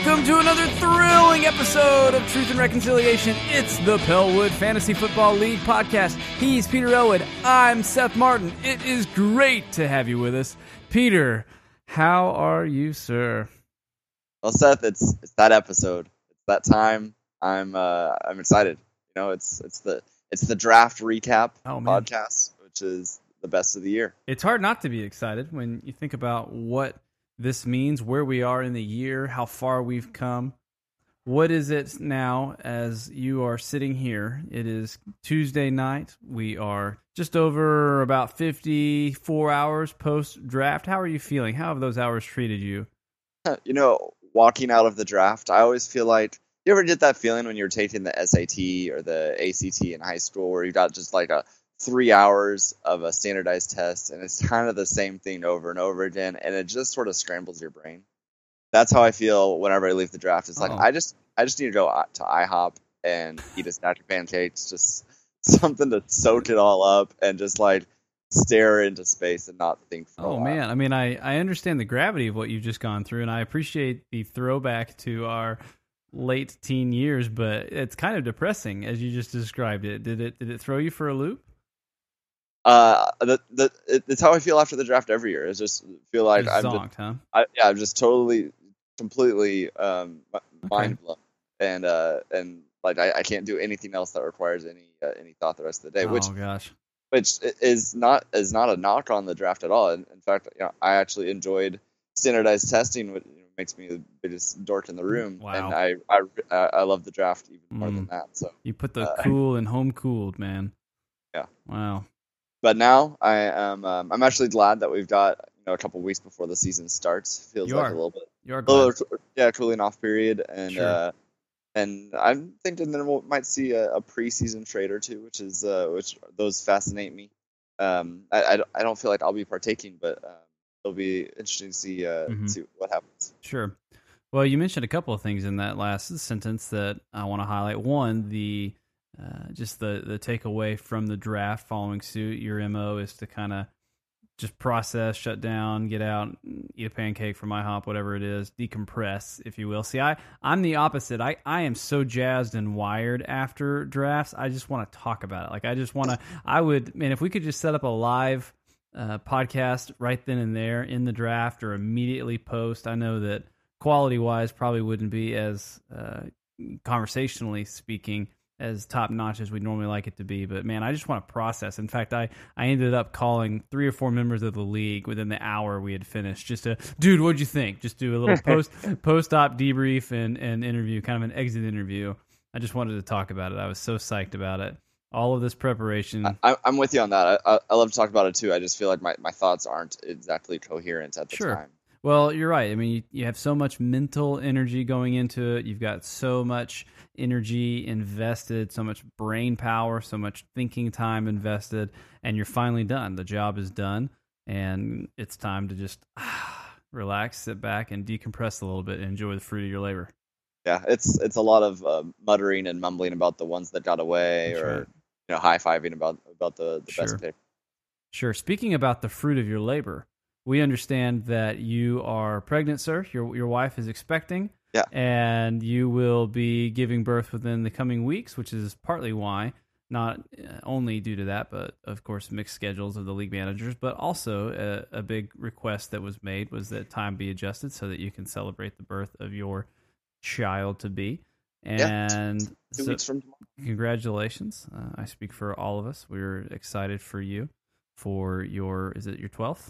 welcome to another thrilling episode of Truth and Reconciliation. It's the Pellwood Fantasy Football League podcast. He's Peter Elwood. I'm Seth Martin. It is great to have you with us. Peter, how are you, sir? Well, Seth, it's that episode. It's that time. I'm excited. You know, it's the draft recap podcast, which is the best of the year. It's hard not to be excited when you think about what this means, where we are in the year, how far we've come. What is it now as you are sitting here? It is Tuesday night. We are just over about 54 hours post-draft. How are you feeling? How have those hours treated you? You know, walking out of the draft, I always feel like, you ever get that feeling when you're taking the SAT or the ACT in high school where you got just like 3 hours of a standardized test, and it's kind of the same thing over and over again, and it just sort of scrambles your brain. That's how I feel whenever I leave the draft. It's like, I just need to go to IHOP and eat a stack of pancakes, just something to soak it all up and just like stare into space and not think for a while. Man, I mean, I understand the gravity of what you've just gone through, and I appreciate the throwback to our late teen years, but it's kind of depressing as you just described it. Did it throw you for a loop? It's how I feel after the draft every year. It's just feel like I'm just totally, completely mind blown, and like I can't do anything else that requires any thought the rest of the day. Which is not a knock on the draft at all. In fact, you know, I actually enjoyed standardized testing, which makes me the biggest dork in the room. Wow. And I love the draft even more than that. So you put the cool and home cooled, man. Yeah. Wow. But now I'm actually glad that we've got, you know, a couple weeks before the season starts. Feels like a little bit. You're glad. Cooling off period, and sure. And I'm thinking that we might see a preseason trade or two, which those fascinate me. I don't feel like I'll be partaking, but it'll be interesting to see what happens. Sure. Well, you mentioned a couple of things in that last sentence that I want to highlight. One, just the takeaway from the draft following suit. Your MO is to kind of just process, shut down, get out, eat a pancake from IHOP, whatever it is, decompress, if you will. See, I'm the opposite. I am so jazzed and wired after drafts. I just want to talk about it. Like, I just want to, if we could just set up a live podcast right then and there in the draft or immediately post. I know that quality-wise probably wouldn't be as, conversationally speaking, as top-notch as we'd normally like it to be. But, man, I just want to process. In fact, I ended up calling 3 or 4 members of the league within the hour we had finished just to, dude, what'd you think? Just do a little post-op debrief and interview, kind of an exit interview. I just wanted to talk about it. I was so psyched about it. All of this preparation. I'm with you on that. I love to talk about it, too. I just feel like my thoughts aren't exactly coherent at the time. Well, you're right. I mean, you have so much mental energy going into it. You've got so much energy invested, so much brain power, so much thinking time invested, and you're finally done. The job is done, and it's time to just relax, sit back, and decompress a little bit and enjoy the fruit of your labor. Yeah, it's a lot of muttering and mumbling about the ones that got away. That's right. You know, high-fiving about the best pick. Sure. Speaking about the fruit of your labor, we understand that you are pregnant, sir. Your wife is expecting. Yeah. And you will be giving birth within the coming weeks, which is partly why, not only due to that, but of course mixed schedules of the league managers, but also a big request that was made was that time be adjusted so that you can celebrate the birth of your child-to-be. And 2 weeks from tomorrow. Congratulations. I speak for all of us. We're excited for you for is it your 12th?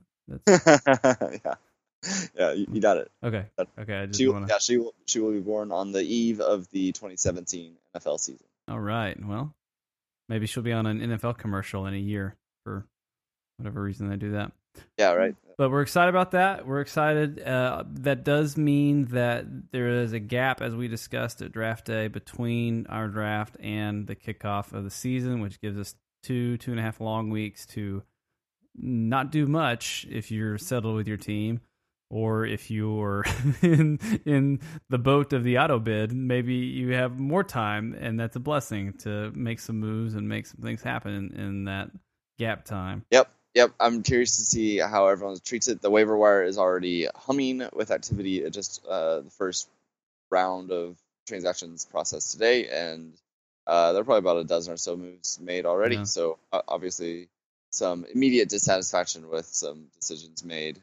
Yeah, you got it. Okay. I just she will be born on the eve of the 2017 NFL season. All right. Well, maybe she'll be on an NFL commercial in a year for whatever reason they do that. Yeah, right. But we're excited about that. We're excited. That does mean that there is a gap, as we discussed at draft day, between our draft and the kickoff of the season, which gives us 2.5 long weeks to not do much if you're settled with your team, or if you're in the boat of the auto bid, maybe you have more time, and that's a blessing to make some moves and make some things happen in that gap time. Yep. I'm curious to see how everyone treats it. The waiver wire is already humming with activity. It just the first round of transactions processed today, and there are probably about a dozen or so moves made already. Yeah. So obviously, some immediate dissatisfaction with some decisions made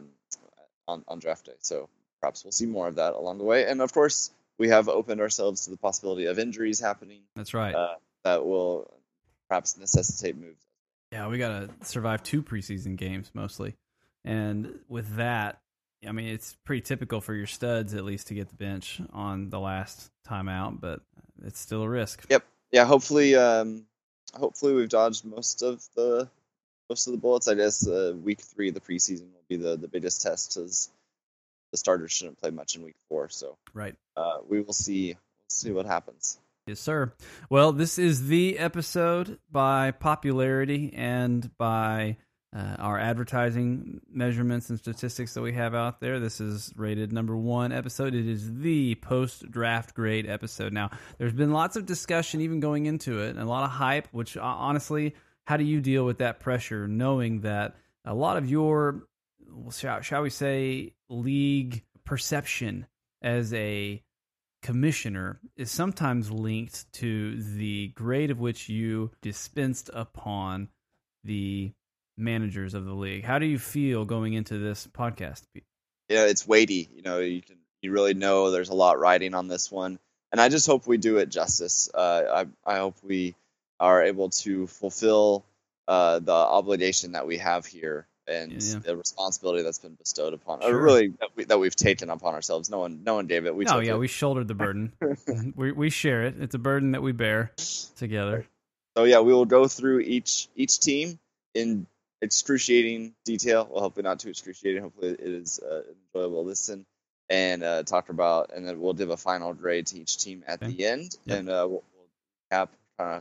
on draft day. So perhaps we'll see more of that along the way. And of course, we have opened ourselves to the possibility of injuries happening. That's right. That will perhaps necessitate moves. Yeah, we got to survive 2 preseason games mostly. And with that, I mean, it's pretty typical for your studs at least to get the bench on the last time out, but it's still a risk. Yep. Yeah. Hopefully we've dodged most of the bullets. I guess week 3 of the preseason will be the biggest test, as the starters shouldn't play much in week 4. So right. We will see what happens. Yes, sir. Well, this is the episode by popularity and by our advertising measurements and statistics that we have out there. This is rated number 1 episode. It is the post-draft grade episode. Now, there's been lots of discussion even going into it and a lot of hype, which honestly, how do you deal with that pressure knowing that a lot of your, shall we say, league perception as a commissioner is sometimes linked to the grade of which you dispensed upon the managers of the league? How do you feel going into this podcast, Pete? Yeah, it's weighty. You really know there's a lot riding on this one, and I just hope we do it justice. I hope we are able to fulfill the obligation that we have here and the responsibility that's been bestowed upon, or really that we've taken upon ourselves. No one gave it. We shouldered the burden. we share it. It's a burden that we bear together. So yeah, we will go through each team in excruciating detail. Well, hopefully not too excruciating. Hopefully it is an enjoyable listen, and talk about, and then we'll give a final grade to each team at the end, and we'll cap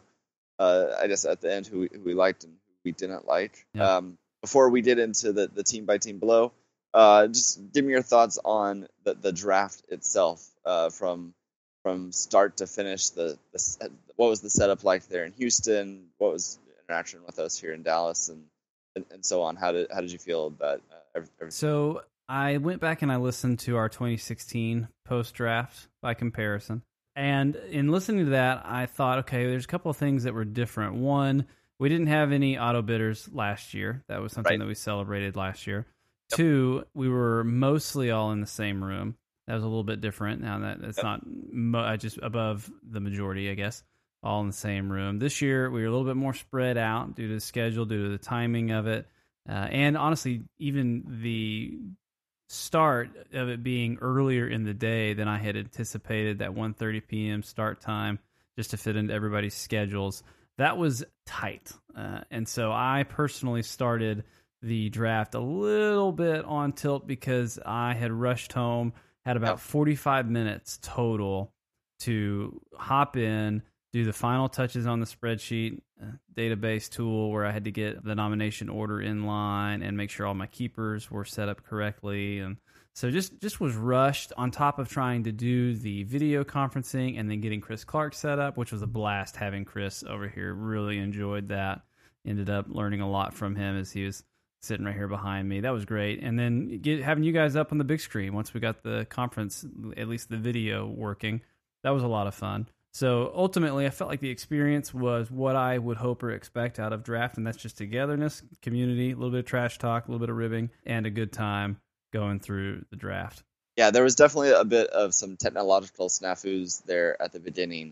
I guess at the end who we liked and who we didn't like. Yeah. Before we get into the team by team below, just give me your thoughts on the draft itself, from start to finish. What was the setup like there in Houston? What was the interaction with us here in Dallas, and so on? How did you feel about everything? So I went back and I listened to our 2016 post draft by comparison, and in listening to that, I thought, okay, there's a couple of things that were different. One, we didn't have any auto bidders last year. That was something that we celebrated last year. Yep. 2, we were mostly all in the same room. That was a little bit different. Now that's not just above the majority, I guess, all in the same room. This year, we were a little bit more spread out due to the schedule, due to the timing of it. And honestly, even the start of it being earlier in the day than I had anticipated, that 1:30 p.m. start time, just to fit into everybody's schedules. That was tight. And so I personally started the draft a little bit on tilt because I had rushed home, had about 45 minutes total to hop in, do the final touches on the spreadsheet database tool where I had to get the nomination order in line and make sure all my keepers were set up correctly. And so just was rushed on top of trying to do the video conferencing and then getting Chris Clark set up, which was a blast having Chris over here. Really enjoyed that. Ended up learning a lot from him as he was sitting right here behind me. That was great. And then having you guys up on the big screen once we got the conference, at least the video working, that was a lot of fun. So ultimately, I felt like the experience was what I would hope or expect out of draft, and that's just togetherness, community, a little bit of trash talk, a little bit of ribbing, and a good time going through the draft. Yeah, there was definitely a bit of some technological snafus there at the beginning.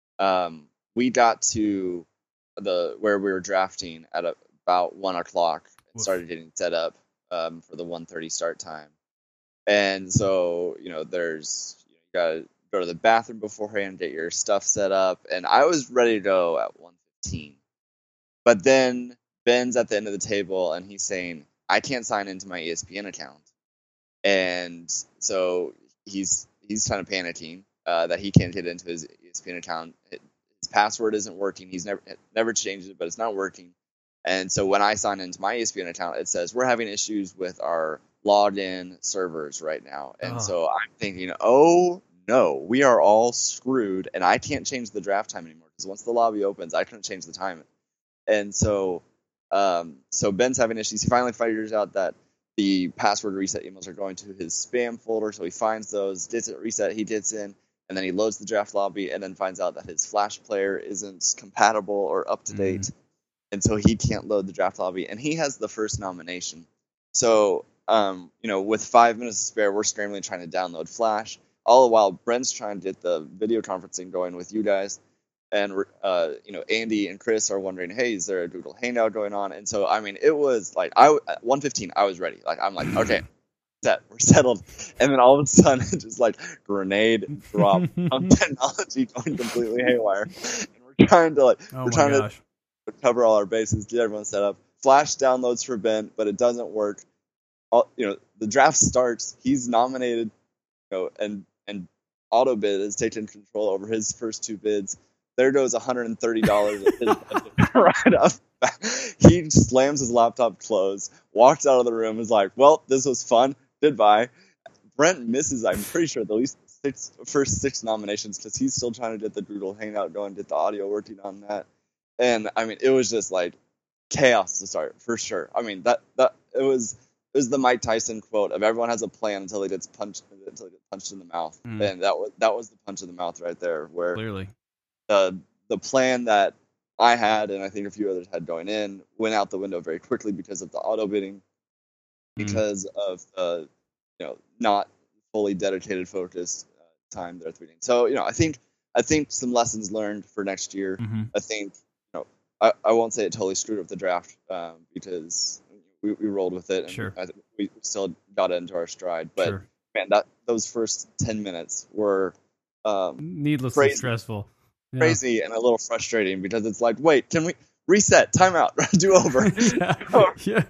We got to where we were drafting at about 1 o'clock and started getting set up for the 1:30 start time. And so, there's you got to go to the bathroom beforehand, get your stuff set up, and I was ready to go at 1:15. But then Ben's at the end of the table, and he's saying, I can't sign into my ESPN account. And so he's kind of panicking that he can't get into his ESPN account. His password isn't working. He's never changed it, but it's not working. And so when I sign into my ESPN account, it says we're having issues with our login servers right now. And so I'm thinking, oh no, we are all screwed, and I can't change the draft time anymore because once the lobby opens, I couldn't change the time. And so Ben's having issues. He finally figures out that the password reset emails are going to his spam folder, so he finds those, gets it reset, he gets in, and then he loads the draft lobby, and then finds out that his Flash player isn't compatible or up to date, and so he can't load the draft lobby, and he has the first nomination. So, with 5 minutes to spare, we're scrambling trying to download Flash. All the while, Brent's trying to get the video conferencing going with you guys, and Andy and Chris are wondering, hey, is there a Google Hangout going on? And so, I mean, it was like at 1:15, I was ready. Like, I'm like, okay, we're settled. And then all of a sudden, just like grenade drop, technology going completely haywire, and we're trying to to cover all our bases, get everyone set up. Flash downloads for Ben, but it doesn't work. The draft starts. He's nominated, and AutoBid has taken control over his first 2 bids. There goes $130 right up. He slams his laptop closed, walks out of the room, is like, well, this was fun. Goodbye. Brent misses, I'm pretty sure, at least first 6 nominations because he's still trying to get the Google Hangout going, get the audio working on that. And, I mean, it was just like chaos to start, for sure. I mean, it was the Mike Tyson quote of everyone has a plan until he gets punched in the mouth. And that was the punch in the mouth right there, where clearly the plan that I had, and I think a few others had going in, went out the window very quickly because of the auto bidding, because of not fully dedicated, focused time there at the beginning. So I think some lessons learned for next year. I think I won't say it totally screwed up the draft because we rolled with it, and sure. We still got it into our stride. But man, those first 10 minutes were needlessly stressful. Crazy and a little frustrating because it's like, wait, can we reset, timeout, do over? Yeah.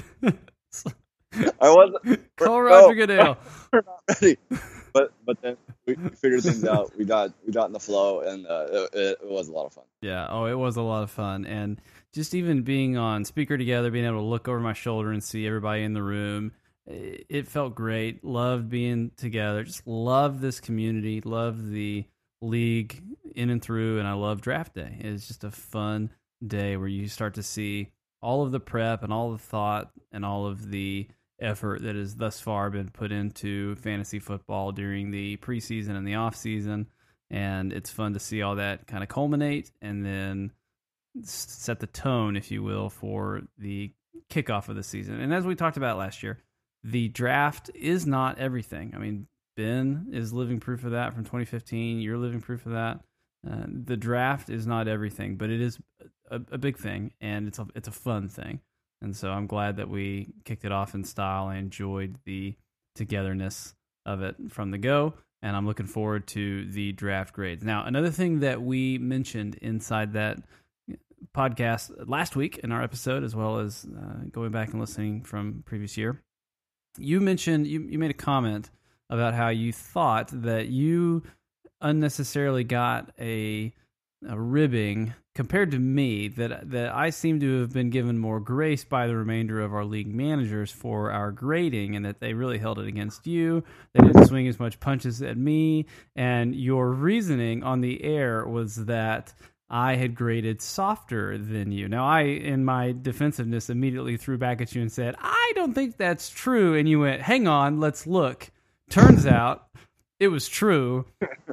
I wasn't. Call Roger Goodell. We're not ready. But then we figured things out. We got in the flow, and it was a lot of fun. Yeah. Oh, it was a lot of fun, and just even being on speaker together, being able to look over my shoulder and see everybody in the room, it felt great. Loved being together. Just love this community. Love the league in and through, and I love draft day. It's just a fun day where you start to see all of the prep and all the thought and all of the effort that has thus far been put into fantasy football during the preseason and the off season, and it's fun to see all that kind of culminate and then set the tone, if you will, for the kickoff of the season. And as we talked about last year, the draft is not everything. I mean, Ben is living proof of that from 2015. You're living proof of that. The draft is not everything, but it is a big thing, and it's a fun thing. And so I'm glad that we kicked it off in style. I enjoyed the togetherness of it from the go, and I'm looking forward to the draft grades. Now, another thing that we mentioned inside that podcast last week in our episode, as well as going back and listening from previous year, you mentioned, you made a comment about how you thought that you unnecessarily got a ribbing compared to me, that I seem to have been given more grace by the remainder of our league managers for our grading, and that they really held it against you. They didn't swing as much punches at me, and your reasoning on the air was that I had graded softer than you. Now, I, in my defensiveness, immediately threw back at you and said, I don't think that's true. And you went, hang on, let's look. Turns out it was true.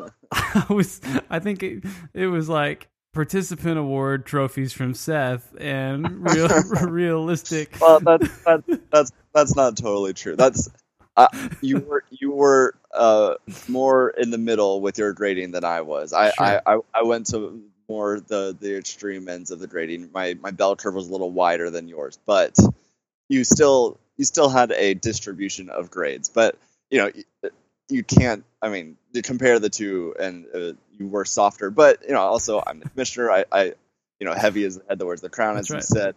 I think it was like participant award trophies from Seth and realistic. Well, that's not totally true. That's you were more in the middle with your grading than I was. Sure. I went to more the extreme ends of the grading. My bell curve was a little wider than yours, but you still had a distribution of grades. But you can't. I mean, you compare the two, and you were softer. But also I'm the commissioner. I heavy is the head that wears the crown, as you said.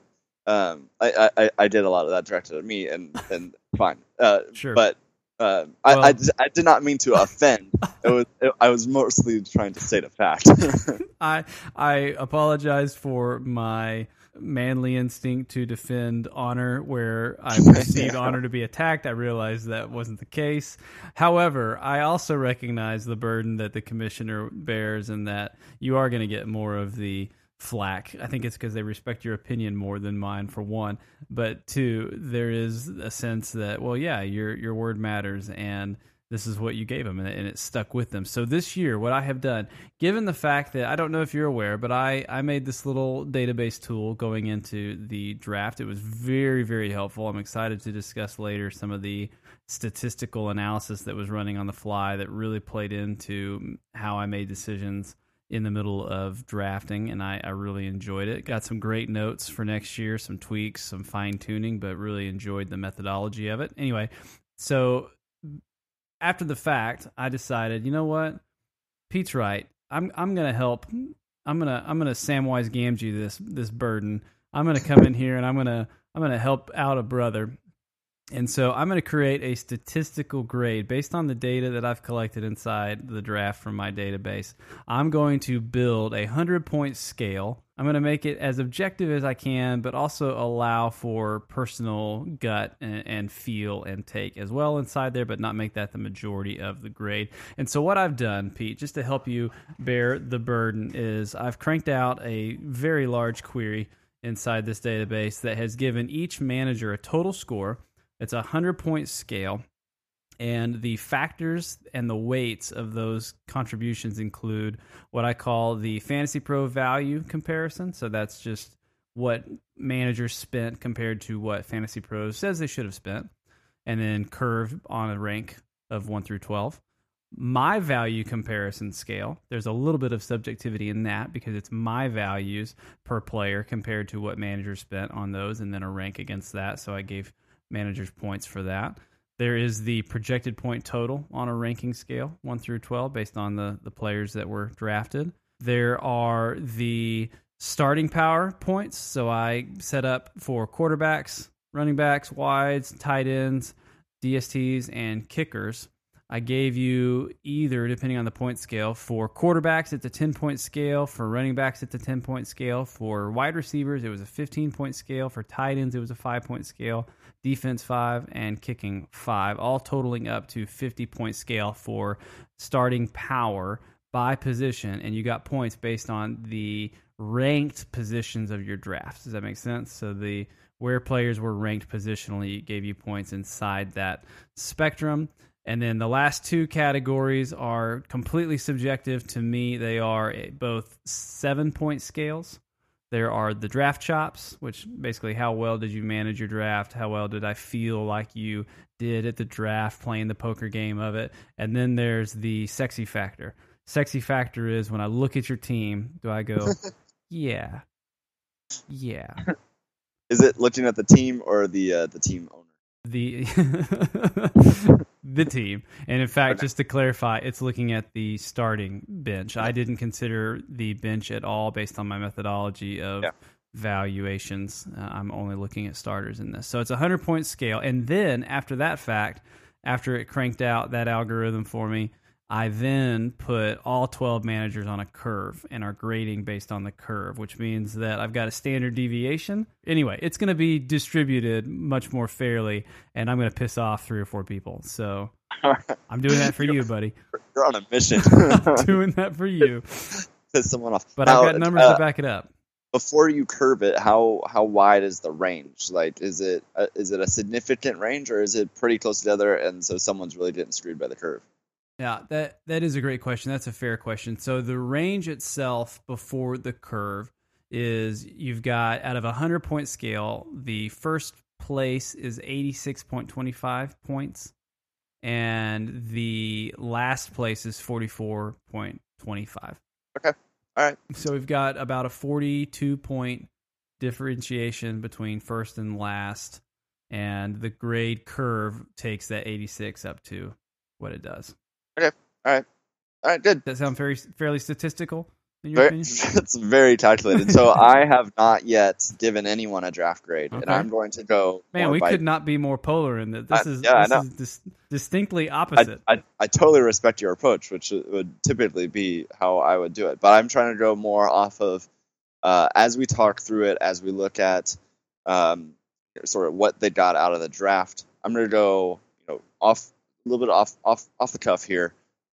I did a lot of that directed at me, and fine. Sure. But I did not mean to offend. I was mostly trying to state a fact. I apologize for my manly instinct to defend honor where I perceived honor to be attacked. I realized that wasn't the case. However, I also recognize the burden that the commissioner bears, and that you are going to get more of the flack. I think it's because they respect your opinion more than mine, for one. But two, there is a sense that, well, yeah, your word matters, and this is what you gave them, and it stuck with them. So this year, what I have done, given the fact that, I don't know if you're aware, but I made this little database tool going into the draft. It was very, very helpful. I'm excited to discuss later some of the statistical analysis that was running on the fly that really played into how I made decisions in the middle of drafting, and I really enjoyed it. Got some great notes for next year, some tweaks, some fine-tuning, but really enjoyed the methodology of it. Anyway, so after the fact, I decided, you know what? Pete's right. I'm gonna help. I'm gonna Samwise Gamgee this burden. I'm gonna come in here and I'm gonna help out a brother. And so I'm going to create a statistical grade based on the data that I've collected inside the draft from my database. I'm going to build a 100-point scale. I'm going to make it as objective as I can, but also allow for personal gut and feel and take as well inside there, but not make that the majority of the grade. And so what I've done, Pete, just to help you bear the burden, is I've cranked out a very large query inside this database that has given each manager a total score. It's a 100-point scale, and the factors and the weights of those contributions include what I call the Fantasy Pro value comparison. So that's just what managers spent compared to what Fantasy Pro says they should have spent, and then curve on a rank of 1 through 12. My value comparison scale, there's a little bit of subjectivity in that because it's my values per player compared to what managers spent on those, and then a rank against that. So I gave managers points for that. There is the projected point total on a ranking scale, 1 through 12, based on the players that were drafted. There are the starting power points. So I set up for quarterbacks, running backs, wides, tight ends, DSTs, and kickers. I gave you either, depending on the point scale, for quarterbacks, it's a 10-point scale. For running backs, it's a 10-point scale. For wide receivers, it was a 15-point scale. For tight ends, it was a 5-point scale. Defense 5, and kicking 5, all totaling up to 50-point scale for starting power by position. And you got points based on the ranked positions of your draft. Does that make sense? So where players were ranked positionally gave you points inside that spectrum. And then the last two categories are completely subjective to me. They are both 7-point scales. There are the draft chops, which basically how well did you manage your draft? How well did I feel like you did at the draft, playing the poker game of it? And then there's the sexy factor. Sexy factor is when I look at your team, do I go, yeah. Is it looking at the team or the team owner? The team. And in fact, just to clarify, it's looking at the starting bench. I didn't consider the bench at all based on my methodology of valuations. I'm only looking at starters in this. So it's a 100-point scale. And then after that fact, after it cranked out that algorithm for me, I then put all 12 managers on a curve and are grading based on the curve, which means that I've got a standard deviation. Anyway, it's going to be distributed much more fairly, and I'm going to piss off 3 or 4 people. So I'm doing that for you, buddy. You're on a mission. I'm doing that for you. Piss someone off. But now, I've got numbers to back it up. Before you curve it, how wide is the range? Like, is it a significant range, or is it pretty close together, and so someone's really getting screwed by the curve? Yeah, that is a great question. That's a fair question. So the range itself before the curve is you've got, out of a 100-point scale, the first place is 86.25 points, and the last place is 44.25. Okay, all right. So we've got about a 42-point differentiation between first and last, and the grade curve takes that 86 up to what it does. Okay. All right. Good. Does that sound fairly statistical in your opinion? It's very calculated. So I have not yet given anyone a draft grade, and I'm going to go. Man, we could not be more polar in that. This is distinctly opposite. I totally respect your approach, which would typically be how I would do it. But I'm trying to go more off of as we talk through it, as we look at sort of what they got out of the draft. I'm going to go off. A little bit off the cuff here.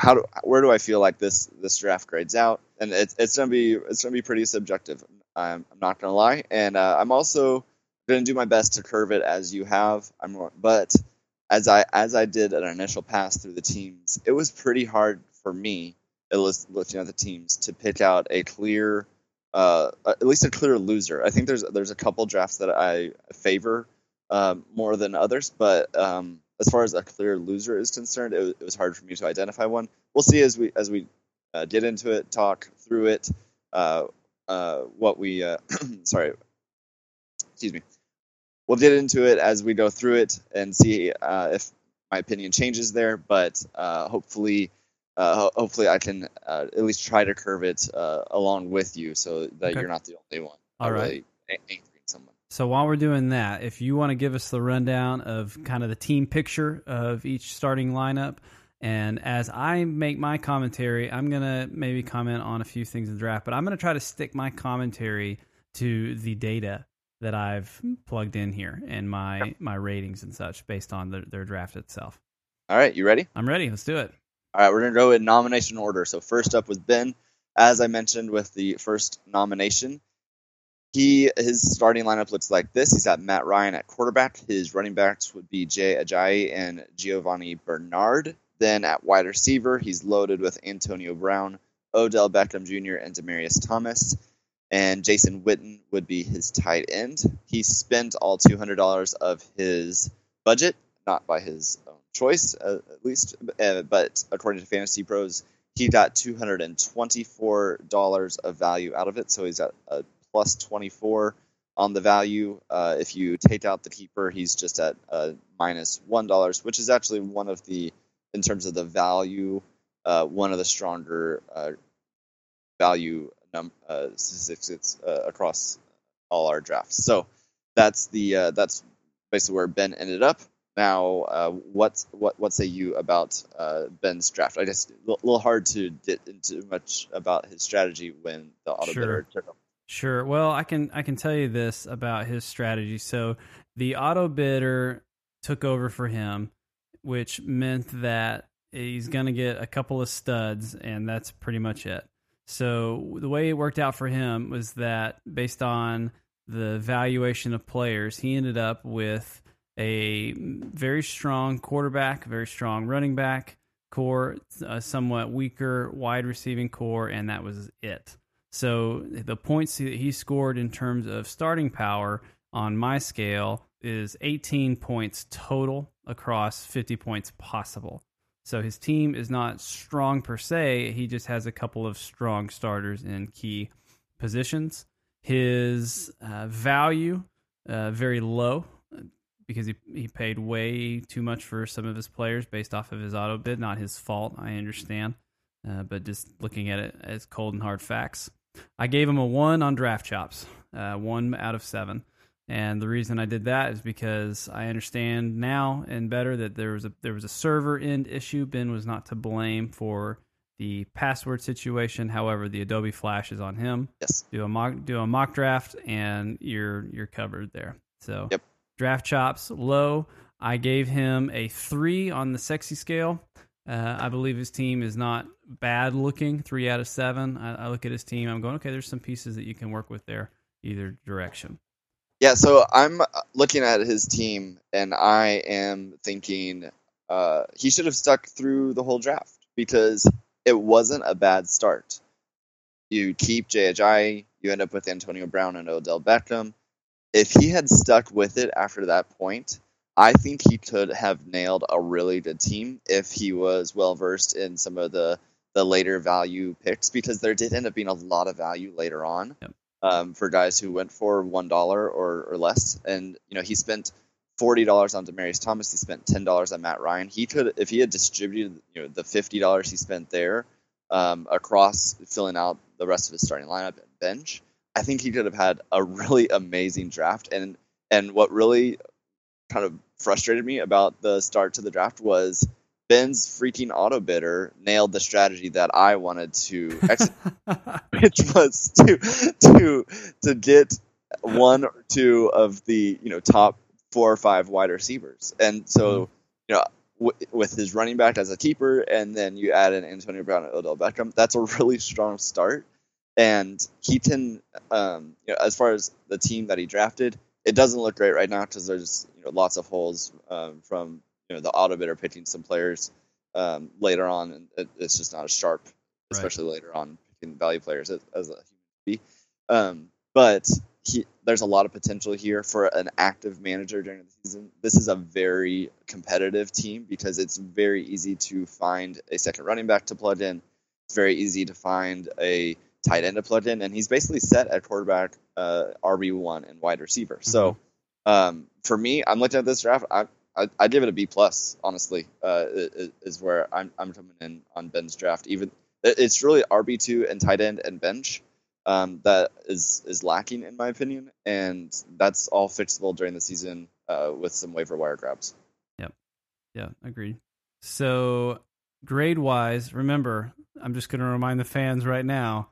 where do I feel like this draft grades out? And it's gonna be pretty subjective. I'm not gonna lie, and I'm also gonna do my best to curve it as you have. But as I did an initial pass through the teams, it was pretty hard for me, at least looking at the teams, to pick out a clear, at least a clear loser. I think there's a couple drafts that I favor more than others, but as far as a clear loser is concerned, it was hard for me to identify one. We'll see as we get into it, talk through it, what we sorry, excuse me. We'll get into it as we go through it and see if my opinion changes there. But hopefully I can at least try to curve it along with you, so that you're not the only one. All right. Really angry at someone. So while we're doing that, if you want to give us the rundown of kind of the team picture of each starting lineup, and as I make my commentary, I'm going to maybe comment on a few things in the draft, but I'm going to try to stick my commentary to the data that I've plugged in here and my ratings and such based on their draft itself. All right, you ready? I'm ready. Let's do it. All right, we're going to go in nomination order. So first up was Ben. As I mentioned with the first nomination, his starting lineup looks like this. He's got Matt Ryan at quarterback. His running backs would be Jay Ajayi and Giovanni Bernard. Then at wide receiver, he's loaded with Antonio Brown, Odell Beckham Jr., and Demaryius Thomas. And Jason Witten would be his tight end. He spent all $200 of his budget, not by his own choice, at least, but according to Fantasy Pros, he got $224 of value out of it. So he's at a plus 24 on the value. If you take out the keeper, he's just at minus $1, which is actually one of the, in terms of the value, one of the stronger value statistics across all our drafts. So that's basically where Ben ended up. Now, what say you about Ben's draft? I guess a little hard to get into much about his strategy when the auto bidder took him. Sure. Well, I can tell you this about his strategy. So the auto bidder took over for him, which meant that he's going to get a couple of studs, and that's pretty much it. So the way it worked out for him was that based on the valuation of players, he ended up with a very strong quarterback, very strong running back core, a somewhat weaker wide receiving core, and that was it. So the points that he scored in terms of starting power on my scale is 18 points total across 50 points possible. So his team is not strong per se. He just has a couple of strong starters in key positions. His value, very low, because he paid way too much for some of his players based off of his auto bid. Not his fault, I understand. But just looking at it as cold and hard facts. I gave him a 1 on Draft Chops, 1 out of 7. And the reason I did that is because I understand now and better that there was a server end issue. Ben was not to blame for the password situation. However, the Adobe Flash is on him. Yes. Do a mock draft, and you're covered there. So yep. Draft Chops low. I gave him a 3 on the sexy scale. I believe his team is not bad looking. 3 out of 7. I look at his team. I'm going, okay, there's some pieces that you can work with there, either direction. Yeah, so I'm looking at his team, and I am thinking he should have stuck through the whole draft because it wasn't a bad start. You keep Jay Ajayi, you end up with Antonio Brown and Odell Beckham. If he had stuck with it after that point, I think he could have nailed a really good team if he was well-versed in some of the later value picks, because there did end up being a lot of value later on. Yep. For guys who went for $1 or less. And, he spent $40 on Demaryius Thomas. He spent $10 on Matt Ryan. He could, if he had distributed, the $50 he spent there across filling out the rest of his starting lineup and bench, I think he could have had a really amazing draft. And what really kind of frustrated me about the start to the draft was Ben's freaking auto bidder nailed the strategy that I wanted to execute, which was to get 1 or 2 of the top 4 or 5 wide receivers. And so, with his running back as a keeper, and then you add in Antonio Brown and Odell Beckham, that's a really strong start. And Keaton, as far as the team that he drafted, it doesn't look great right now because there's lots of holes from the auto bidder picking some players later on, and it's just not as sharp, especially later on picking value players as a human being. But there's a lot of potential here for an active manager during the season. This is a very competitive team because it's very easy to find a second running back to plug in. It's very easy to find a tight end to plug in, and he's basically set at quarterback, RB1, and wide receiver. Mm-hmm. So for me, I'm looking at this draft. I give it a B+, honestly, is where I'm coming in on Ben's draft. Even it's really RB2 and tight end and bench that is lacking, in my opinion, and that's all fixable during the season with some waiver wire grabs. Yep. Yeah, agreed. So grade-wise, remember, I'm just going to remind the fans right now,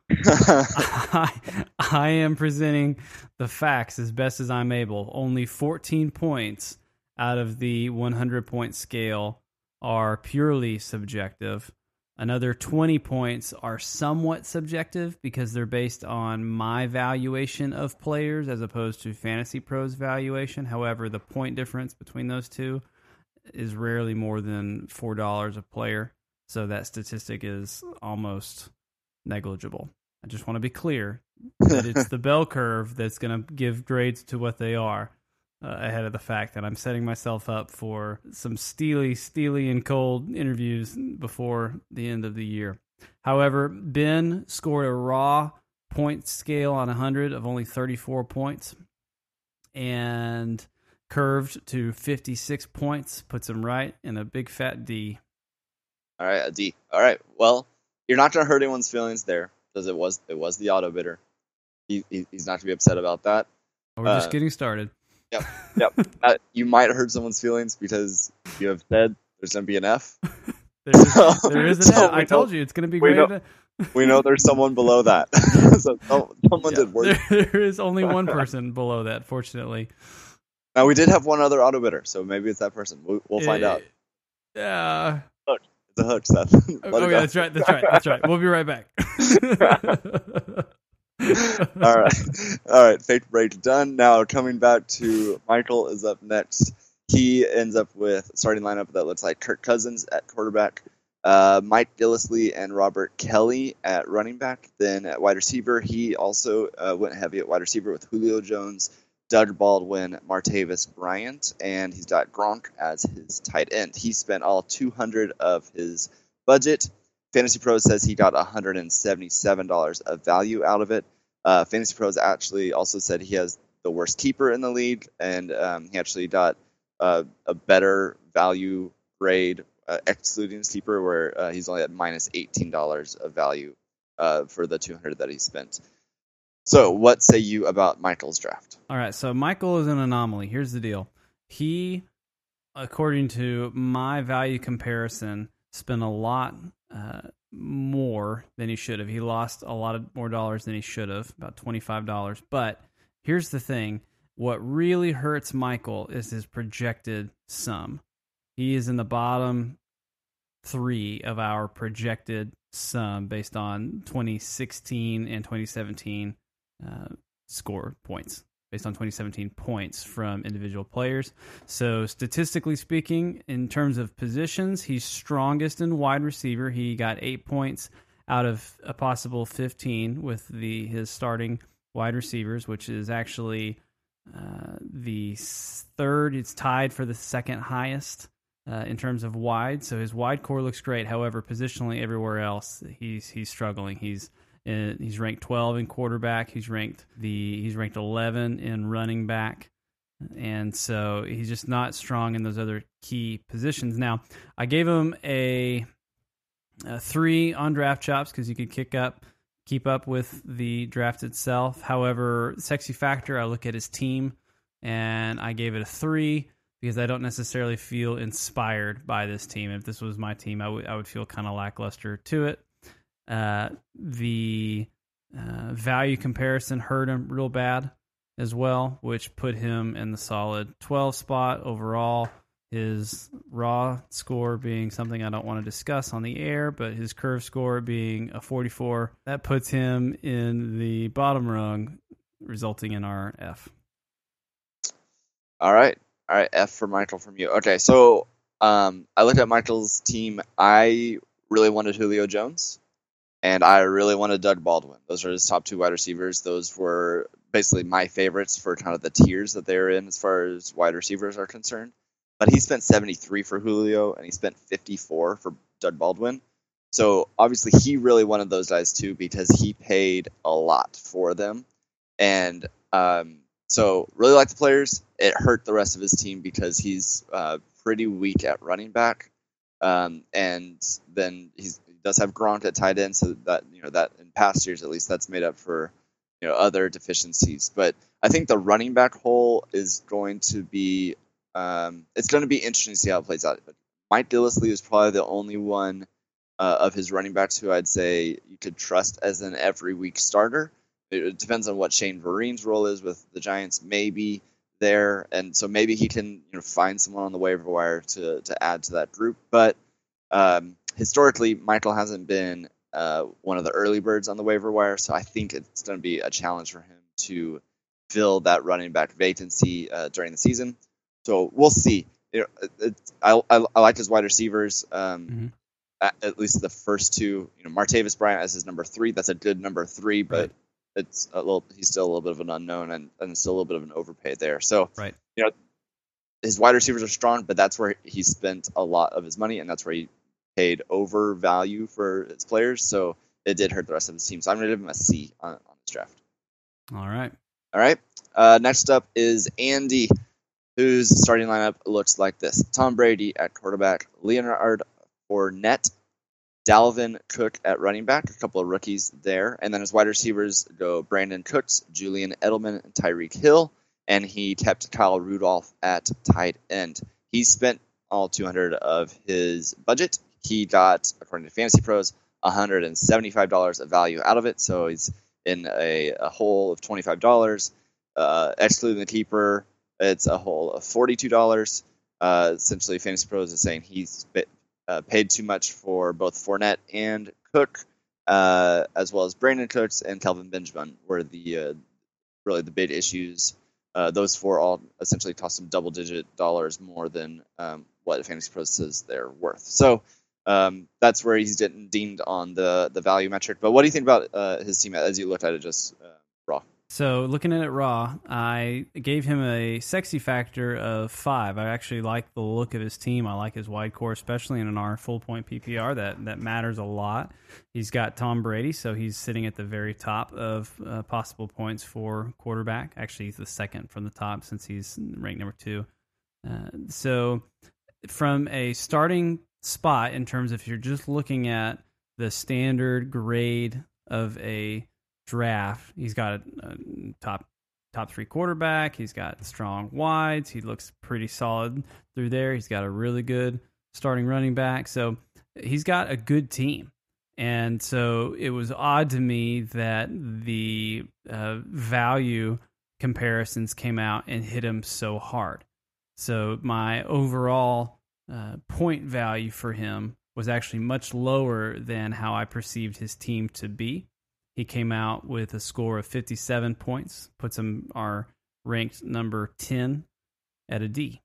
I am presenting the facts as best as I'm able. Only 14 points out of the 100-point scale are purely subjective. Another 20 points are somewhat subjective because they're based on my valuation of players as opposed to Fantasy Pros valuation. However, the point difference between those two is rarely more than $4 a player. So that statistic is almost negligible. I just want to be clear that it's the bell curve that's going to give grades to what they are. Ahead of the fact that I'm setting myself up for some steely and cold interviews before the end of the year. However, Ben scored a raw point scale on 100 of only 34 points and curved to 56 points, puts him right in a big fat D. All right, a D. All right, well, you're not going to hurt anyone's feelings there because it was the auto bidder. He's not going to be upset about that. We're just getting started. Yep. You might hurt someone's feelings because you have said there's going to be an F. there is an F. I told you it's going to be great. We know there's someone below that. So someone did work. There is only one person below that, fortunately. Now, we did have one other auto bidder, so maybe it's that person. We'll find out. Yeah. Look, it's a hook, Seth. Yeah, that's right. We'll be right back. All right. Fake break done. Now coming back to Michael is up next. He ends up with a starting lineup that looks like Kirk Cousins at quarterback, Mike Gillislee and Robert Kelly at running back. Then at wide receiver, he also went heavy at wide receiver with Julio Jones, Doug Baldwin, Martavis Bryant, and he's got Gronk as his tight end. He spent all 200 of his budget. Fantasy Pros says he got $177 of value out of it. Fantasy Pros actually also said he has the worst keeper in the league, and he actually got a better value grade excluding his keeper, where he's only at minus $18 of value for the 200 that he spent. So what say you about Michael's draft? All right, so Michael is an anomaly. Here's the deal. He, according to my value comparison, spent a lot more than he should have. He lost a lot of more dollars than he should have, about $25. But here's the thing. What really hurts Michael is his projected sum. He is in the bottom 3 of our projected sum based on 2016 and 2017 score points, based on 2017 points from individual players. So statistically speaking, in terms of positions, he's strongest in wide receiver. He got 8 points out of a possible 15 with his starting wide receivers, which is actually the third. It's tied for the second highest in terms of wide. So his wide core looks great. However, positionally everywhere else, he's struggling. He's ranked 12 in quarterback. He's ranked 11 in running back, and so he's just not strong in those other key positions. Now, I gave him a 3 on Draft Chops because you could keep up with the draft itself. However, sexy factor, I look at his team, and I gave it a 3 because I don't necessarily feel inspired by this team. If this was my team, I would feel kind of lackluster to it. The value comparison hurt him real bad as well, which put him in the solid 12 spot overall. his raw score being something I don't want to discuss on the air, but his curve score being a 44. That puts him in the bottom rung, resulting in our F. All right. F for Michael from you. Okay, so I looked at Michael's team. I really wanted Julio Jones, and I really wanted Doug Baldwin. Those are his top 2 wide receivers. Those were basically my favorites for kind of the tiers that they're in as far as wide receivers are concerned. But he spent 73 for Julio, and he spent 54 for Doug Baldwin. So obviously he really wanted those guys too because he paid a lot for them. And so really like the players. It hurt the rest of his team because he's pretty weak at running back. And then he does have Gronk at tight end, so that that in past years at least that's made up for other deficiencies. But I think the running back hole is going to be it's going to be interesting to see how it plays out. Mike Gillislee is probably the only one of his running backs who I'd say you could trust as an every week starter. It depends on what Shane Vereen's role is with the Giants, maybe there, and so maybe he can find someone on the waiver wire to add to that group. But historically, Michael hasn't been one of the early birds on the waiver wire, so I think it's going to be a challenge for him to fill that running back vacancy during the season. So we'll see. I like his wide receivers. At least the first 2. Martavis Bryant as his number 3. That's a good number 3, but right. It's he's still a little bit of an unknown and still a little bit of an overpay there. So right. His wide receivers are strong, but that's where he spent a lot of his money, and that's where he paid over value for his players. So it did hurt the rest of his team. So I'm going to give him a C on this draft. All right. Next up is Andy, whose starting lineup looks like this: Tom Brady at quarterback, Leonard Fournette, Dalvin Cook at running back, a couple of rookies there. And then his wide receivers go Brandon Cooks, Julian Edelman, and Tyreek Hill. And he kept Kyle Rudolph at tight end. He spent all 200 of his budget. He got, according to Fantasy Pros, $175 of value out of it. So he's in a hole of $25. Excluding the keeper, it's a hole of $42. Essentially, Fantasy Pros is saying he's paid too much for both Fournette and Cook, as well as Brandon Cooks and Kelvin Benjamin were the really the big issues. Those 4 all essentially cost him double-digit dollars more than what Fantasy Pros says they're worth. So that's where he's getting deemed on the value metric. But what do you think about his team as you looked at it just raw? So looking at it raw, I gave him a sexy factor of 5. I actually like the look of his team. I like his wide core, especially in our full point PPR. That matters a lot. He's got Tom Brady, so he's sitting at the very top of possible points for quarterback. Actually, he's the second from the top since he's ranked number 2. So from a starting spot, in terms of if you're just looking at the standard grade of a draft, he's got a top 3 quarterback. He's got strong wides. He looks pretty solid through there. He's got a really good starting running back. So he's got a good team. And so it was odd to me that the value comparisons came out and hit him so hard. So my overall point value for him was actually much lower than how I perceived his team to be. He came out with a score of 57 points, puts him our ranked number 10 at a D.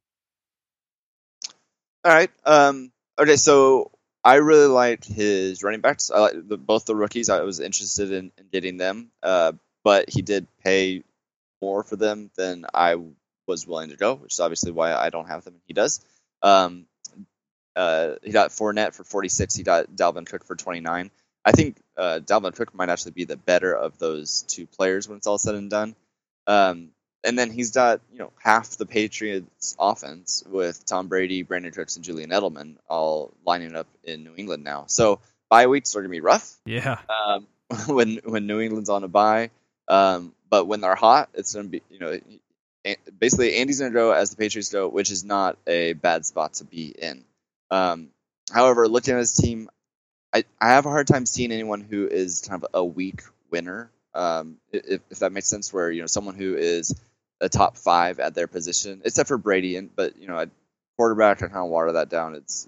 All right. Okay, so I really liked his running backs. I like both the rookies. I was interested in getting them, but he did pay more for them than I was willing to go, which is obviously why I don't have them. He does. He got Fournette for 46. He got Dalvin Cook for 29. I think Dalvin Cook might actually be the better of those 2 players when it's all said and done. And then he's got half the Patriots offense with Tom Brady, Brandon Cooks, and Julian Edelman all lining up in New England now. So bye weeks are gonna be rough. Yeah. When New England's on a bye, but when they're hot, it's gonna be basically Andy's gonna go as the Patriots go, which is not a bad spot to be in. However, looking at his team, I have a hard time seeing anyone who is kind of a weak winner, if that makes sense, where someone who is a top 5 at their position, except for Brady, but quarterback, I kind of water that down. It's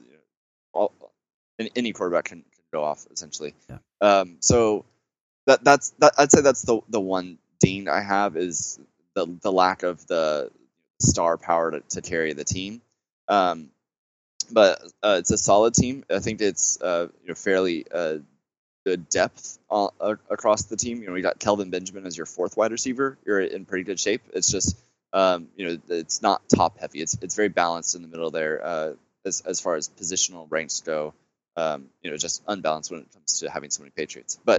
any quarterback can go off essentially. Yeah. So that's I'd say that's the one ding I have is the lack of the star power to carry the team. But it's a solid team. I think it's fairly good depth across the team. We got Kelvin Benjamin as your fourth wide receiver. You're in pretty good shape. It's just it's not top heavy. It's very balanced in the middle there as far as positional ranks go. Just unbalanced when it comes to having so many Patriots. But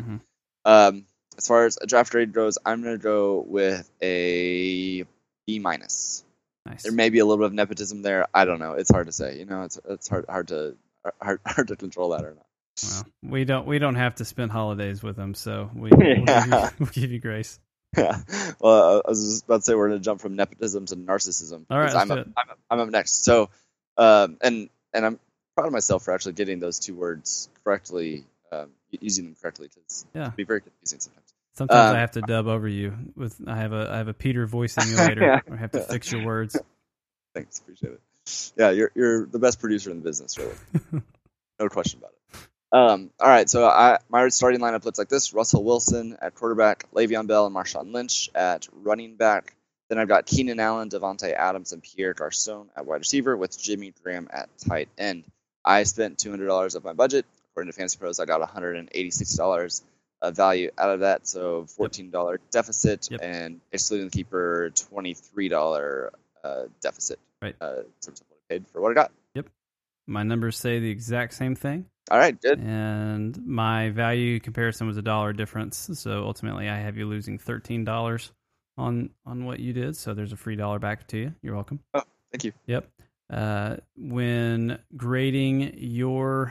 as far as a draft grade goes, I'm going to go with a B-. Nice. There may be a little bit of nepotism there. I don't know. It's hard to say. It's hard to control that or not. Well, we don't have to spend holidays with them, so we'll give you grace. Yeah. Well, I was just about to say we're going to jump from nepotism to narcissism. All right, I'm up next. So, and I'm proud of myself for actually getting those two words correctly, using them correctly. Because it can be very confusing sometimes. Sometimes I have to dub over you with. I have a Peter voice emulator. I have to fix your words. Thanks, appreciate it. Yeah, you're the best producer in the business, really. No question about it. All right, so my starting lineup looks like this: Russell Wilson at quarterback, Le'Veon Bell and Marshawn Lynch at running back. Then I've got Keenan Allen, Devontae Adams, and Pierre Garçon at wide receiver, with Jimmy Graham at tight end. I spent $200 of my budget. According to Fantasy Pros, I got $186 value out of that, so $14 deficit, and excluding the keeper, $23 deficit. Right. In terms of what I paid for what I got. Yep. My numbers say the exact same thing. All right, good. And my value comparison was $1 difference, so ultimately I have you losing $13 on what you did. So there's a free $1 back to you. You're welcome. Oh, thank you. Yep. When grading your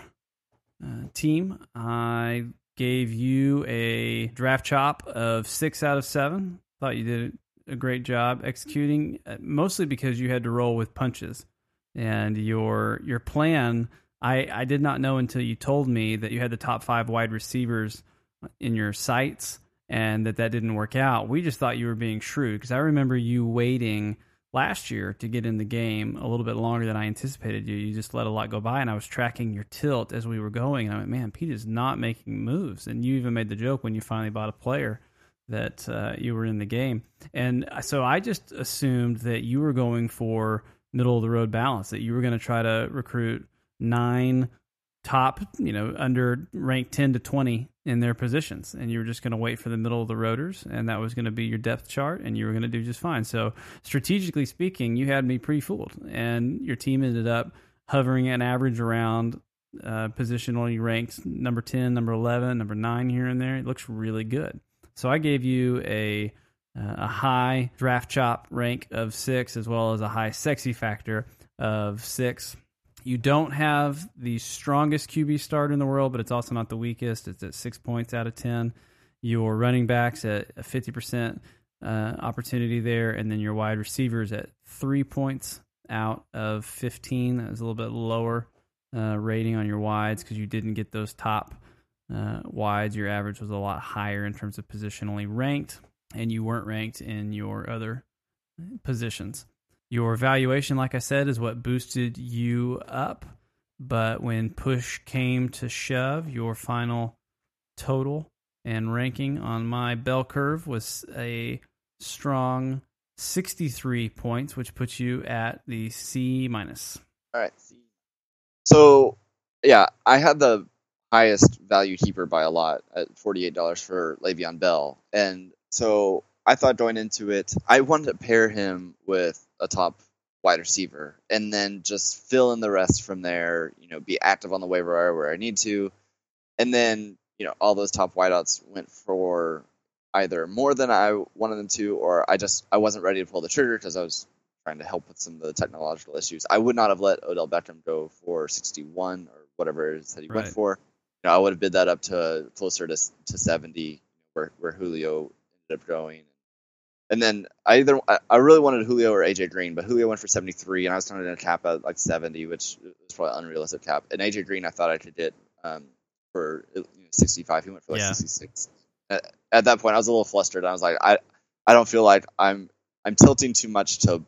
team, I gave you a draft chop of 6 out of 7. Thought you did a great job executing, mostly because you had to roll with punches. And your plan, I did not know until you told me that you had the top 5 wide receivers in your sights and that didn't work out. We just thought you were being shrewd, because I remember you waiting last year to get in the game a little bit longer than I anticipated you. You just let a lot go by, and I was tracking your tilt as we were going, and I went, man, Pete is not making moves. And you even made the joke when you finally bought a player that you were in the game. And so I just assumed that you were going for middle-of-the-road balance, that you were going to try to recruit 9 top, under ranked 10 to 20 in their positions, and you were just going to wait for the middle of the roaders, and that was going to be your depth chart, and you were going to do just fine. So strategically speaking, you had me pretty fooled, and your team ended up hovering an average around positionally ranked number 10, number 11, number 9 here and there. It looks really good. So I gave you a high draft chop rank of 6, as well as a high sexy factor of 6. You don't have the strongest QB start in the world, but it's also not the weakest. It's at 6 points out of 10. Your running backs at a 50% opportunity there, and then your wide receivers at 3 points out of 15. That was a little bit lower rating on your wides because you didn't get those top wides. Your average was a lot higher in terms of positionally ranked, and you weren't ranked in your other positions. Your valuation, like I said, is what boosted you up, but when push came to shove, your final total and ranking on my bell curve was a strong 63 points, which puts you at the C-. All right. So, yeah, I had the highest value keeper by a lot at $48 for Le'Veon Bell, and so I thought going into it, I wanted to pair him with a top wide receiver and then just fill in the rest from there, be active on the waiver wire where I need to. And then, all those top wideouts went for either more than I wanted them to, or I wasn't ready to pull the trigger because I was trying to help with some of the technological issues. I would not have let Odell Beckham go for 61 or whatever it is that he went for. I would have bid that up to closer to 70, where Julio ended up going. And then I really wanted Julio or AJ Green, but Julio went for 73, and I was trying to cap at like 70, which was probably an unrealistic cap. And AJ Green, I thought I could get for 65. He went for 66. At that point, I was a little flustered. I was like, I don't feel like I'm tilting too much to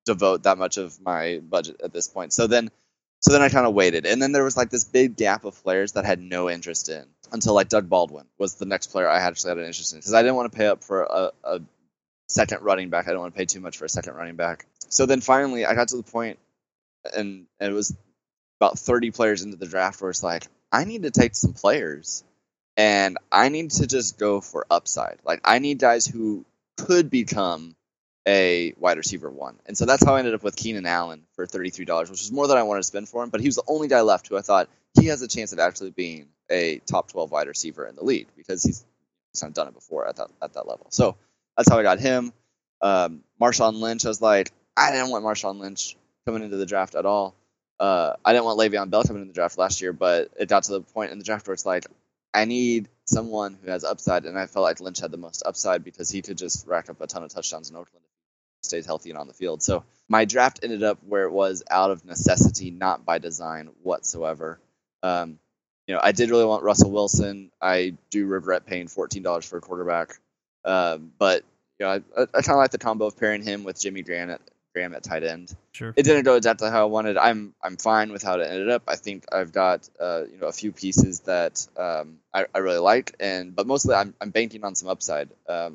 devote that much of my budget at this point. So then I kind of waited, and then there was like this big gap of players that I had no interest in until like Doug Baldwin was the next player I actually had an interest in, because I didn't want to pay up for a second running back. I don't want to pay too much for a second running back. So then finally I got to the point, and it was about 30 players into the draft where it's like, I need to take some players and I need to just go for upside. Like, I need guys who could become a wide receiver one. And so that's how I ended up with Keenan Allen for $33, which is more than I wanted to spend for him. But he was the only guy left who I thought he has a chance of actually being a top 12 wide receiver in the league, because he's kind of done it before at that level. So that's how I got him. Marshawn Lynch, I was like, I didn't want Marshawn Lynch coming into the draft at all. I didn't want Le'Veon Bell coming into the draft last year, but it got to the point in the draft where it's like, I need someone who has upside, and I felt like Lynch had the most upside because he could just rack up a ton of touchdowns in Oakland if he stays healthy and on the field. So my draft ended up where it was out of necessity, not by design whatsoever. I did really want Russell Wilson. I do regret paying $14 for a quarterback, but I kind of like the combo of pairing him with Jimmy Graham at tight end. Sure. It didn't go exactly how I wanted. I'm fine with how it ended up. I think I've got a few pieces that I really like, but mostly I'm banking on some upside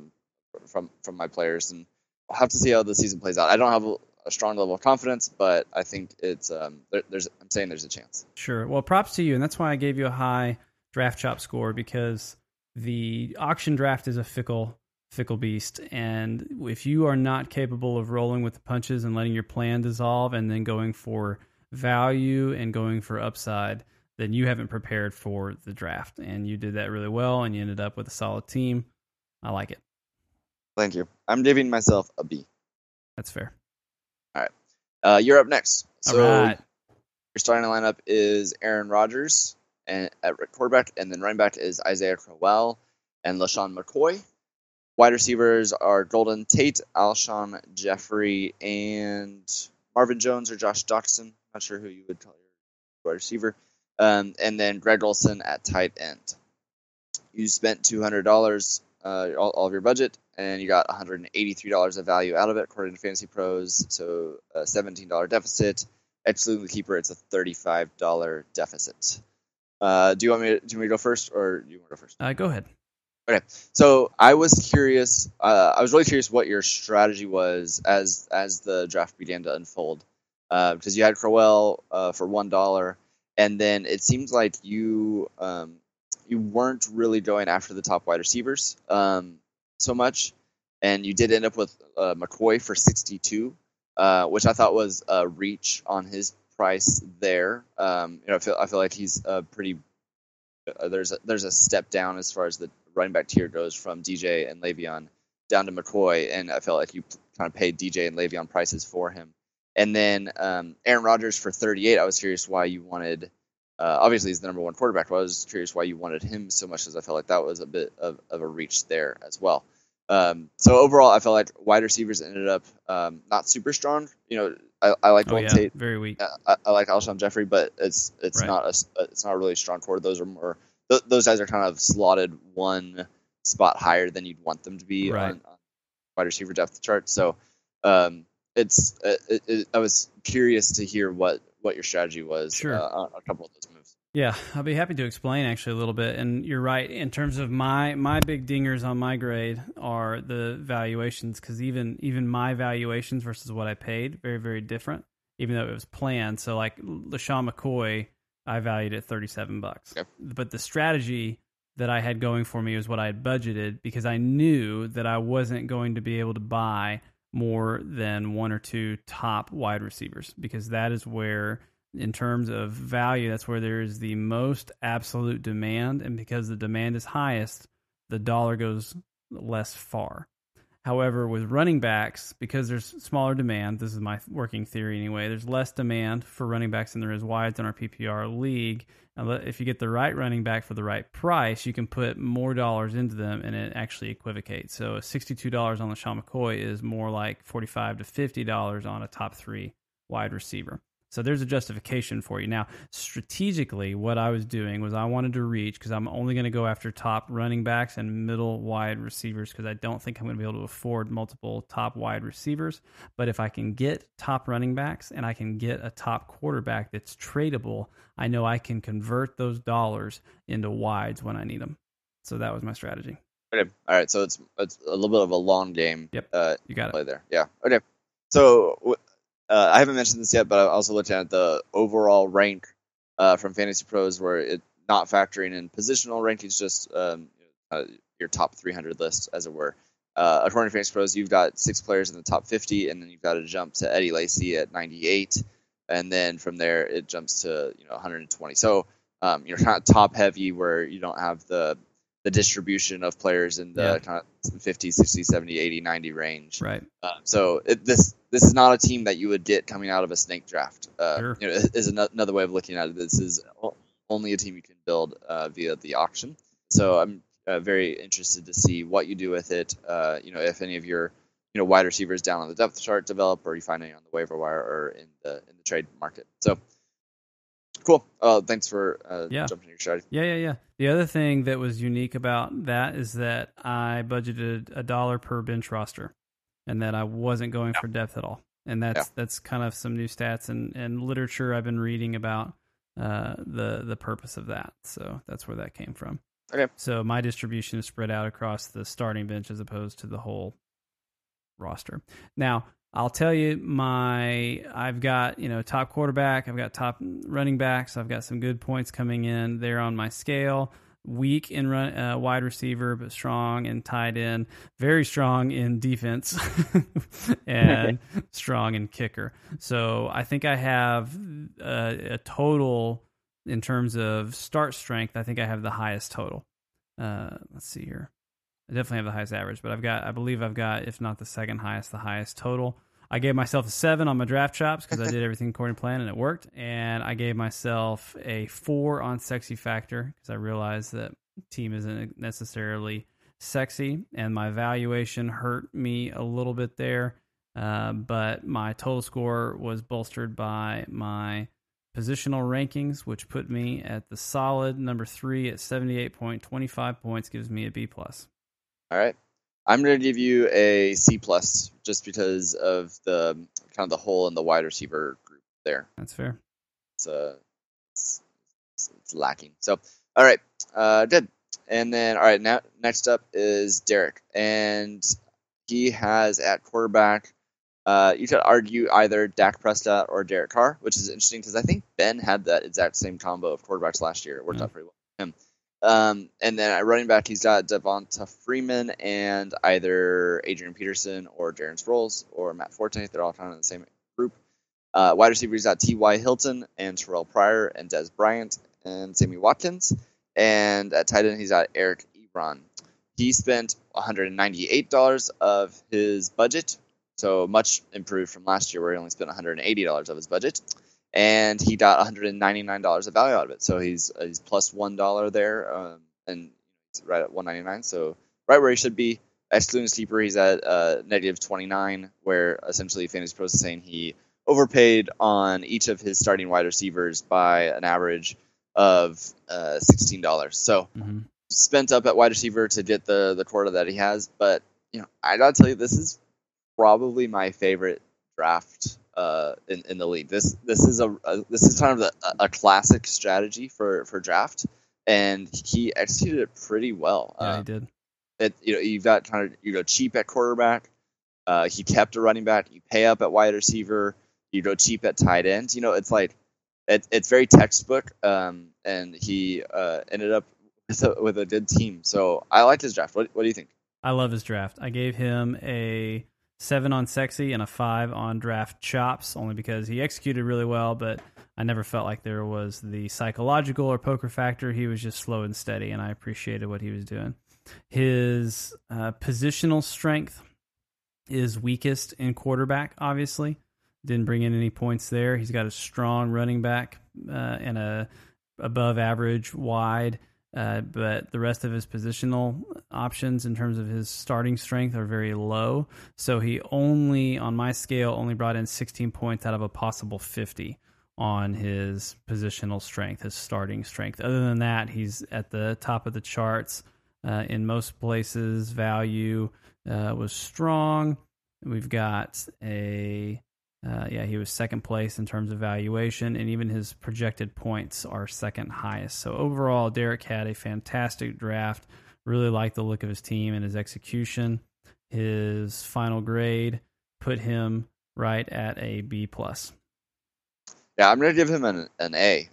from my players, and I'll have to see how the season plays out. I don't have a strong level of confidence, but I think it's I'm saying there's a chance. Sure. Well, props to you, and that's why I gave you a high draft chop score, because the auction draft is a fickle beast, and if you are not capable of rolling with the punches and letting your plan dissolve and then going for value and going for upside, then you haven't prepared for the draft. And you did that really well, and you ended up with a solid team. I like it. Thank you. I'm giving myself a B. That's fair. All right. You're up next. So all right. Your starting lineup is Aaron Rodgers at quarterback, and then running back is Isaiah Crowell and LaShawn McCoy. Wide receivers are Golden Tate, Alshon Jeffrey, and Marvin Jones or Josh Doctson. Not sure who you would call your wide receiver. And then Greg Olsen at tight end. You spent $200, all of your budget, and you got $183 of value out of it, according to Fantasy Pros. So a $17 deficit. Excluding the keeper, it's a $35 deficit. Do you want me to go first, or do you want to go first? Go ahead. Okay, so I was curious. I was really curious what your strategy was as the draft began to unfold, because you had Crowell for $1, and then it seems like you weren't really going after the top wide receivers so much, and you did end up with McCoy for $62, which I thought was a reach on his price there. I feel like he's pretty. There's a step down as far as the running back tier goes from DJ and Le'Veon down to McCoy, and I felt like you kind of paid DJ and Le'Veon prices for him. And then Aaron Rodgers for $38. I was curious why you wanted. Obviously, he's the number one quarterback. But I was curious why you wanted him so much, because I felt like that was a bit of a reach there as well. So overall, I felt like wide receivers ended up not super strong. I like Golden Tate. Very weak. I like Alshon Jeffrey, but it's right. not a really strong core. Those are more. Those guys are kind of slotted one spot higher than you'd want them to be on wide receiver depth chart. So I was curious to hear what your strategy was on a couple of those moves. Yeah, I'll be happy to explain actually a little bit. And you're right, in terms of my big dingers on my grade are the valuations, because even my valuations versus what I paid, very, very different, even though it was planned. So like LaShawn McCoy, I valued at $37. Okay. But the strategy that I had going for me was what I had budgeted, because I knew that I wasn't going to be able to buy more than one or two top wide receivers, because that is where, in terms of value, that's where there is the most absolute demand, and because the demand is highest, the dollar goes less far. However, with running backs, because there's smaller demand, this is my working theory anyway, there's less demand for running backs than there is wides in our PPR league. And if you get the right running back for the right price, you can put more dollars into them, and it actually equivocates. So $62 on LaShawn McCoy is more like $45 to $50 on a top three wide receiver. So there's a justification for you. Now, strategically, what I was doing was I wanted to reach, because I'm only going to go after top running backs and middle wide receivers, because I don't think I'm going to be able to afford multiple top wide receivers. But if I can get top running backs and I can get a top quarterback that's tradable, I know I can convert those dollars into wides when I need them. So that was my strategy. Okay. All right. So it's a little bit of a long game. Yep. You got play it there. Yeah. Okay. So I haven't mentioned this yet, but I also looked at the overall rank from Fantasy Pros, where it not factoring in positional rankings, just your top 300 list, as it were. According to Fantasy Pros, you've got 6 players in the top 50, and then you've got to jump to Eddie Lacy at 98, and then from there it jumps to 120. So you're kind of top heavy, where you don't have the distribution of players in the kind of 50, 60, 70, 80, 90 range. right. So this is not a team that you would get coming out of a snake draft. Sure. Is another way of looking at it. This is only a team you can build via the auction. So I'm very interested to see what you do with it. If any of your wide receivers down on the depth chart develop, or you find any on the waiver wire or in the trade market. So cool. Thanks for jumping in your strategy. Yeah. The other thing that was unique about that is that I budgeted $1 per bench roster, and that I wasn't going for depth at all. And that's kind of some new stats and literature I've been reading about the purpose of that. So that's where that came from. Okay. So my distribution is spread out across the starting bench as opposed to the whole roster. Now, I'll tell you, I've got top quarterback, I've got top running backs, I've got some good points coming in there on my scale. Weak in wide receiver, but strong in tight end, very strong in defense, and strong in kicker. So I think I have a total in terms of start strength. I think I have the highest total. Let's see here. I definitely have the highest average, but I believe I've got, if not the second highest, the highest total. I gave myself a 7 on my draft chops because I did everything according to plan and it worked. And I gave myself a 4 on sexy factor because I realized that team isn't necessarily sexy, and my valuation hurt me a little bit there. But my total score was bolstered by my positional rankings, which put me at the solid number 3 at 78.25 points, gives me a B+. All right. I'm going to give you a C+, just because of the kind of the hole in the wide receiver group there. That's fair. It's lacking. So, all right, good. And then, all right, now next up is Derek, and he has at quarterback. You could argue either Dak Prescott or Derek Carr, which is interesting because I think Ben had that exact same combo of quarterbacks last year. It worked out pretty well for him. And then at running back, he's got Devonta Freeman and either Adrian Peterson or Darren Sproles or Matt Forte. They're all kind of in the same group. Wide receiver, he's got T.Y. Hilton and Terrell Pryor and Dez Bryant and Sammy Watkins. And at tight end, he's got Eric Ebron. He spent $198 of his budget, so much improved from last year where he only spent $180 of his budget. And he got $199 of value out of it. So he's plus $1 there, and he's right at $199. So right where he should be. Excluding sleeper, he's at negative 29, where essentially Fantasy Pros is saying he overpaid on each of his starting wide receivers by an average of $16. So spent up at wide receiver to get the quota that he has. But I gotta tell you, this is probably my favorite draft in the league. This is kind of a classic strategy for draft, and he executed it pretty well. Yeah, he did. You've got kind of cheap at quarterback. He kept a running back. You pay up at wide receiver. You go cheap at tight end. It's like it's very textbook. And he ended up with a good team. So I like his draft. What do you think? I love his draft. I gave him a 7 on sexy and a 5 on draft chops, only because he executed really well, but I never felt like there was the psychological or poker factor. He was just slow and steady, and I appreciated what he was doing. His positional strength is weakest in quarterback, obviously. Didn't bring in any points there. He's got a strong running back and a above average wide. But the rest of his positional options in terms of his starting strength are very low. So he only, on my scale, only brought in 16 points out of a possible 50, on his positional strength, his starting strength. Other than that, he's at the top of the charts in most places. Value was strong. We've got he was second place in terms of valuation, and even his projected points are second highest. So overall, Derek had a fantastic draft. Really liked the look of his team and his execution. His final grade put him right at a B+. Yeah, I'm going to give him an A.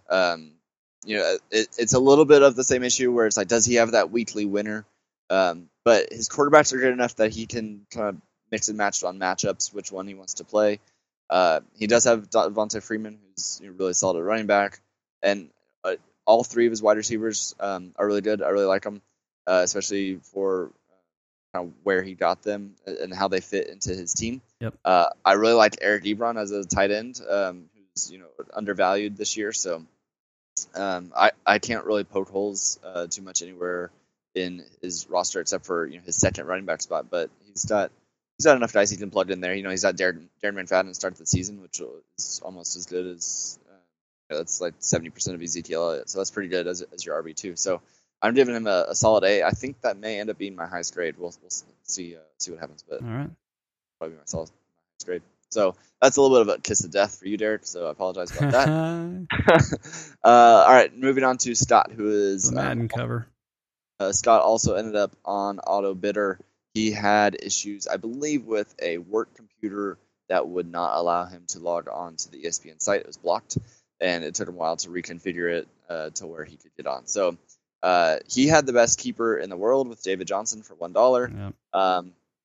It's a little bit of the same issue where it's like, does he have that weekly winner? But his quarterbacks are good enough that he can kind of mix and match on matchups, which one he wants to play. He does have Devontae Freeman, who's really solid at running back. And all three of his wide receivers are really good. I really like them, especially for kind of where he got them and how they fit into his team. Yep. I really liked Eric Ebron as a tight end, who's undervalued this year. So I can't really poke holes too much anywhere in his roster except for his second running back spot. But he's got enough guys he can plug in there. He's got Darren McFadden start the season, which is almost as good as that's like 70% of Ezekiel Elliott. So that's pretty good as your RB2. So I'm giving him a solid A. I think that may end up being my highest grade. We'll see what happens, but all right, probably my highest grade. So that's a little bit of a kiss of death for you, Derek. So I apologize about that. All right, moving on to Scott, who is Madden cover. Scott also ended up on Auto Bidder. He had issues, I believe, with a work computer that would not allow him to log on to the ESPN site. It was blocked, and it took him a while to reconfigure it to where he could get on. So he had the best keeper in the world with David Johnson for $1. Yep.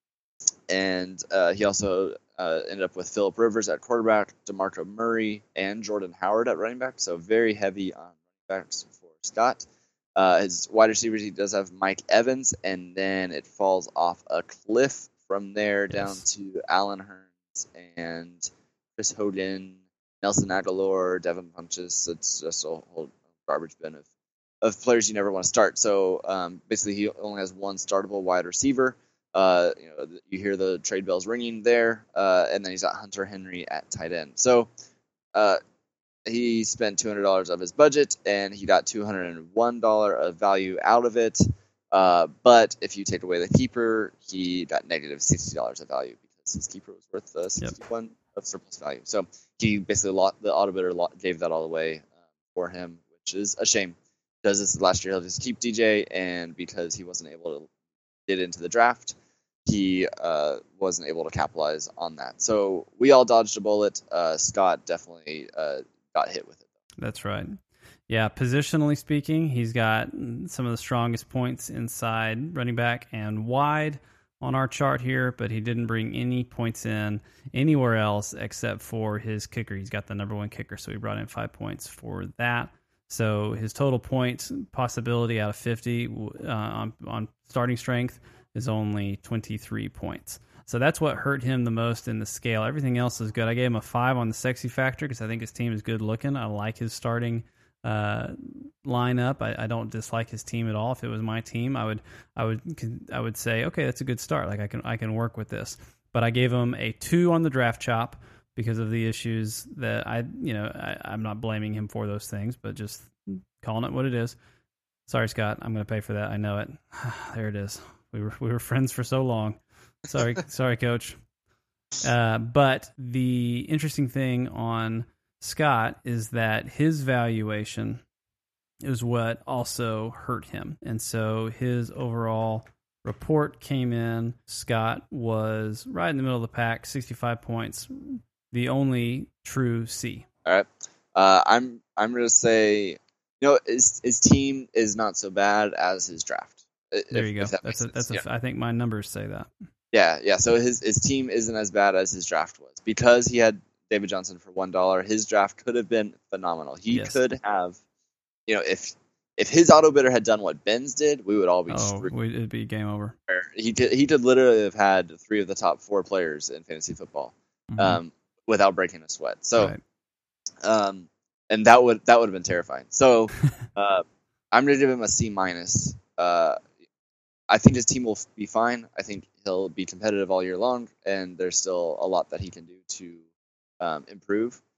And he also ended up with Phillip Rivers at quarterback, DeMarco Murray, and Jordan Howard at running back. So very heavy on running backs for Scott. His wide receivers, he does have Mike Evans, and then it falls off a cliff from there down to Allen Hurns and Chris Hogan, Nelson Aguilar, Devin Funchess. It's just a whole garbage bin of players you never want to start. So basically, he only has one startable wide receiver. You hear the trade bells ringing there, and then he's got Hunter Henry at tight end. So he spent $200 of his budget, and he got $201 of value out of it. But if you take away the keeper, he got negative $60 of value because his keeper was worth 61 of surplus value. So he basically the auto bidder gave that all away for him, which is a shame. Because this is last year, he'll just keep DJ, and because he wasn't able to get into the draft, he wasn't able to capitalize on that. So we all dodged a bullet. Scott definitely got hit with it. That's right. Yeah, positionally speaking, he's got some of the strongest points inside running back and wide on our chart here, but he didn't bring any points in anywhere else except for his kicker. He's got the number one kicker, so he brought in 5 points for that. So his total points possibility out of 50 on starting strength is only 23 points. So that's what hurt him the most in the scale. Everything else is good. I gave him a 5 on the sexy factor because I think his team is good looking. I like his starting lineup. I don't dislike his team at all. If it was my team, I would say, okay, that's a good start. Like I can work with this. But I gave him a 2 on the draft chop because of the issues that I'm not blaming him for those things, but just calling it what it is. Sorry, Scott. I'm going to pay for that. I know it. There it is. We were friends for so long. Sorry, Coach. But the interesting thing on Scott is that his valuation is what also hurt him. And so his overall report came in. Scott was right in the middle of the pack, 65 points, the only true C. All right. I'm going to say, his team is not so bad as his draft. There you go. I think my numbers say that. Yeah. So his team isn't as bad as his draft was because he had David Johnson for $1. His draft could have been phenomenal. He could have, if his auto bidder had done what Ben's did, we would all be screwed. It'd be game over. He could literally have had 3 of the top 4 players in fantasy football, without breaking a sweat. So, right. And that would have been terrifying. So, I'm going to give him a C-. I think his team will be fine. I think he'll be competitive all year long, and there's still a lot that he can do to improve.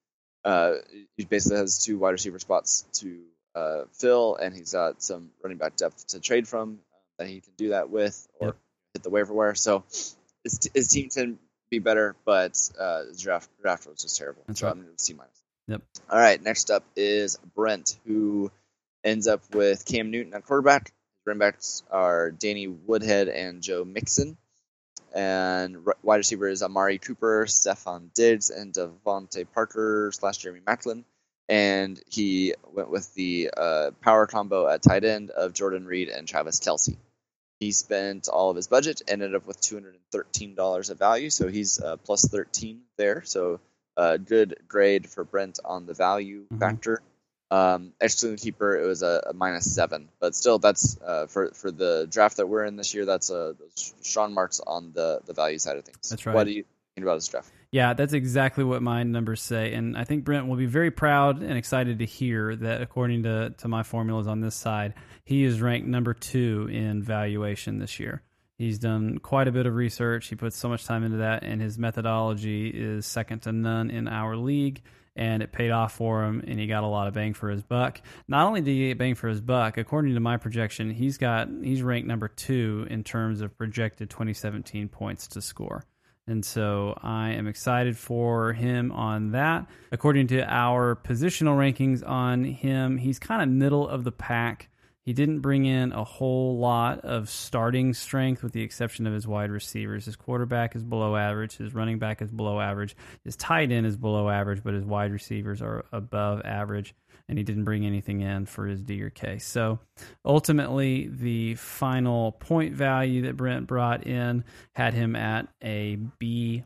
he basically has 2 wide receiver spots to fill, and he's got some running back depth to trade from that he can do that with, or hit the waiver wire. So his team can be better, but his draft was just terrible. That's so right. I'm going to C-. Yep. All right, next up is Brent, who ends up with Cam Newton at quarterback. His running backs are Danny Woodhead and Joe Mixon. And wide receiver is Amari Cooper, Stephon Diggs, and Devontae Parker / Jeremy Maclin. And he went with the power combo at tight end of Jordan Reed and Travis Kelce. He spent all of his budget, ended up with $213 of value, so he's plus 13 there. So good grade for Brent on the value factor. Excluding keeper, it was a -7, but still, that's for the draft that we're in this year. That's strong marks on the value side of things. That's right. What do you think about this draft? Yeah, that's exactly what my numbers say, and I think Brent will be very proud and excited to hear that according to my formulas on this side, he is ranked number 2 in valuation this year. He's done quite a bit of research. He puts so much time into that, and his methodology is second to none in our league. And it paid off for him, and he got a lot of bang for his buck. Not only did he get bang for his buck, according to my projection, he's ranked number 2 in terms of projected 2017 points to score. And so I am excited for him on that. According to our positional rankings on him, he's kind of middle of the pack. He didn't bring in a whole lot of starting strength with the exception of his wide receivers. His quarterback is below average. His running back is below average. His tight end is below average, but his wide receivers are above average. And he didn't bring anything in for his D or K. So ultimately, the final point value that Brent brought in had him at a B-.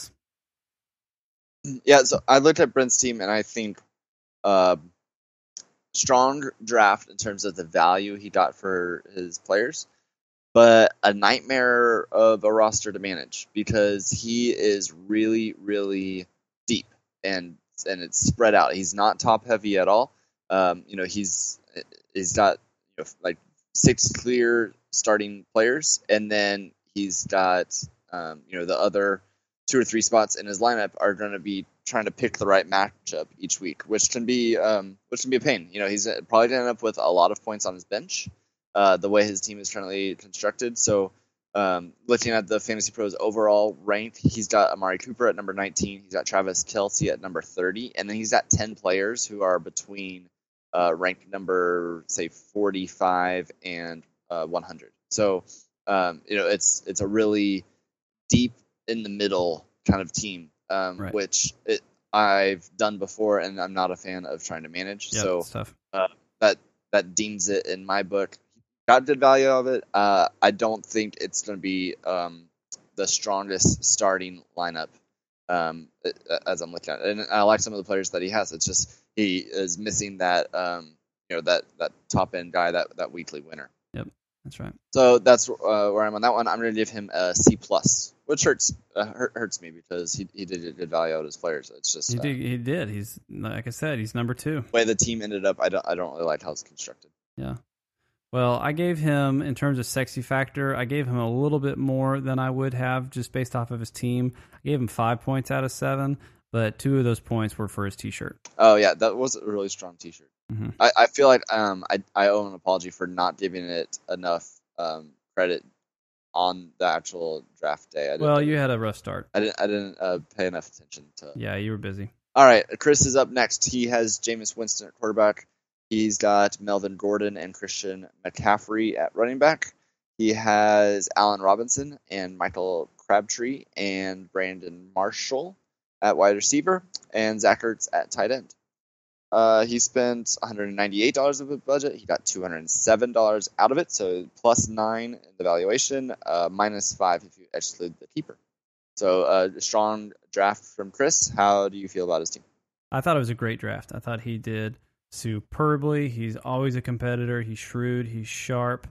Yeah, so I looked at Brent's team, and I think strong draft in terms of the value he got for his players, but a nightmare of a roster to manage because he is really, really deep and it's spread out. He's not top heavy at all. He's got like 6 clear starting players, and then he's got the other 2 or 3 spots in his lineup are going to be trying to pick the right matchup each week, which can be a pain. He's probably going to end up with a lot of points on his bench, the way his team is currently constructed. So looking at the Fantasy Pros overall rank, he's got Amari Cooper at number 19. He's got Travis Kelce at number 30. And then he's got 10 players who are between rank number, say, 45 and 100. So, it's a really deep in the middle kind of team, Right. which I've done before, and I'm not a fan of trying to manage. Yep, So it's tough. that deems it in my book. Got good value of it. I don't think it's going to be the strongest starting lineup as I'm looking at it. And I like some of the players that he has. It's just he is missing that that top end guy, that weekly winner. Yep, that's right. So that's where I'm on that one. I'm going to give him a C+, which hurts me because he did a good value out of his players. It's just He did. He's, like I said, he's number 2. the way the team ended up. I don't really like how it's constructed. Yeah. Well, I gave him, in terms of sexy factor, I gave him a little bit more than I would have just based off of his team. I gave him 5 points out of 7, but 2 of those points were for his T-shirt. Oh yeah, that was a really strong T-shirt. Mm-hmm. I feel like I owe an apology for not giving it enough credit on the actual draft day. You had a rough start. I didn't pay enough attention to. Yeah, you were busy. All right, Chris is up next. He has Jameis Winston at quarterback. He's got Melvin Gordon and Christian McCaffrey at running back. He has Allen Robinson and Michael Crabtree and Brandon Marshall at wide receiver, and Zach Ertz at tight end. He spent $198 of the budget. He got $207 out of it, so plus 9 in the valuation, minus 5 if you exclude the keeper. So a strong draft from Chris. How do you feel about his team? I thought it was a great draft. I thought he did superbly. He's always a competitor. He's shrewd. He's sharp.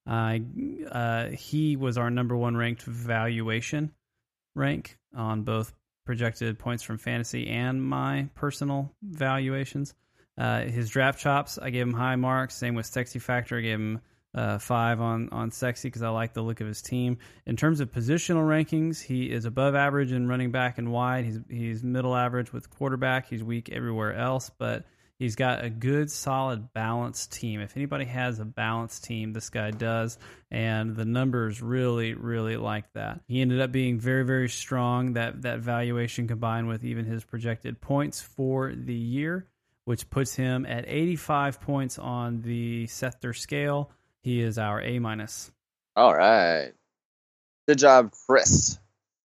He was our number 1 ranked valuation rank on both projected points from fantasy and my personal valuations. His draft chops, I gave him high marks. Same with sexy factor. I gave him 5 on Sexy because I like the look of his team. In terms of positional rankings, he is above average in running back and wide. He's middle average with quarterback. He's weak everywhere else, but he's got a good, solid, balanced team. If anybody has a balanced team, this guy does, and the numbers really, really like that. He ended up being very, very strong. That valuation combined with even his projected points for the year, which puts him at 85 points on the Sethter scale. He is our A-. All right. Good job, Chris.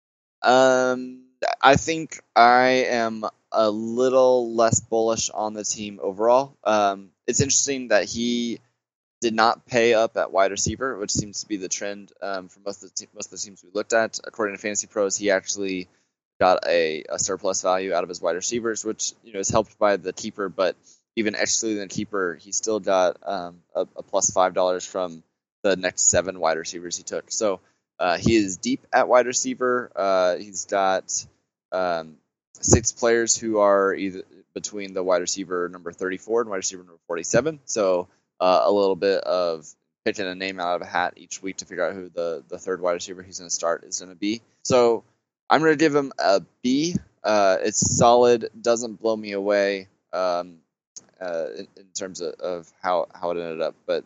I think I am a little less bullish on the team overall. It's interesting that he did not pay up at wide receiver, which seems to be the trend for most of the teams we looked at. According to Fantasy Pros, he actually got a surplus value out of his wide receivers, which is helped by the keeper, but even excluding the keeper, he still got a plus $5 from the next 7 wide receivers he took. So he is deep at wide receiver. He's got 6 players who are either between the wide receiver number 34 and wide receiver number 47. So a little bit of picking a name out of a hat each week to figure out who the third wide receiver he's going to start is going to be. So I'm going to give him a B. It's solid, doesn't blow me away. In terms of how it ended up, but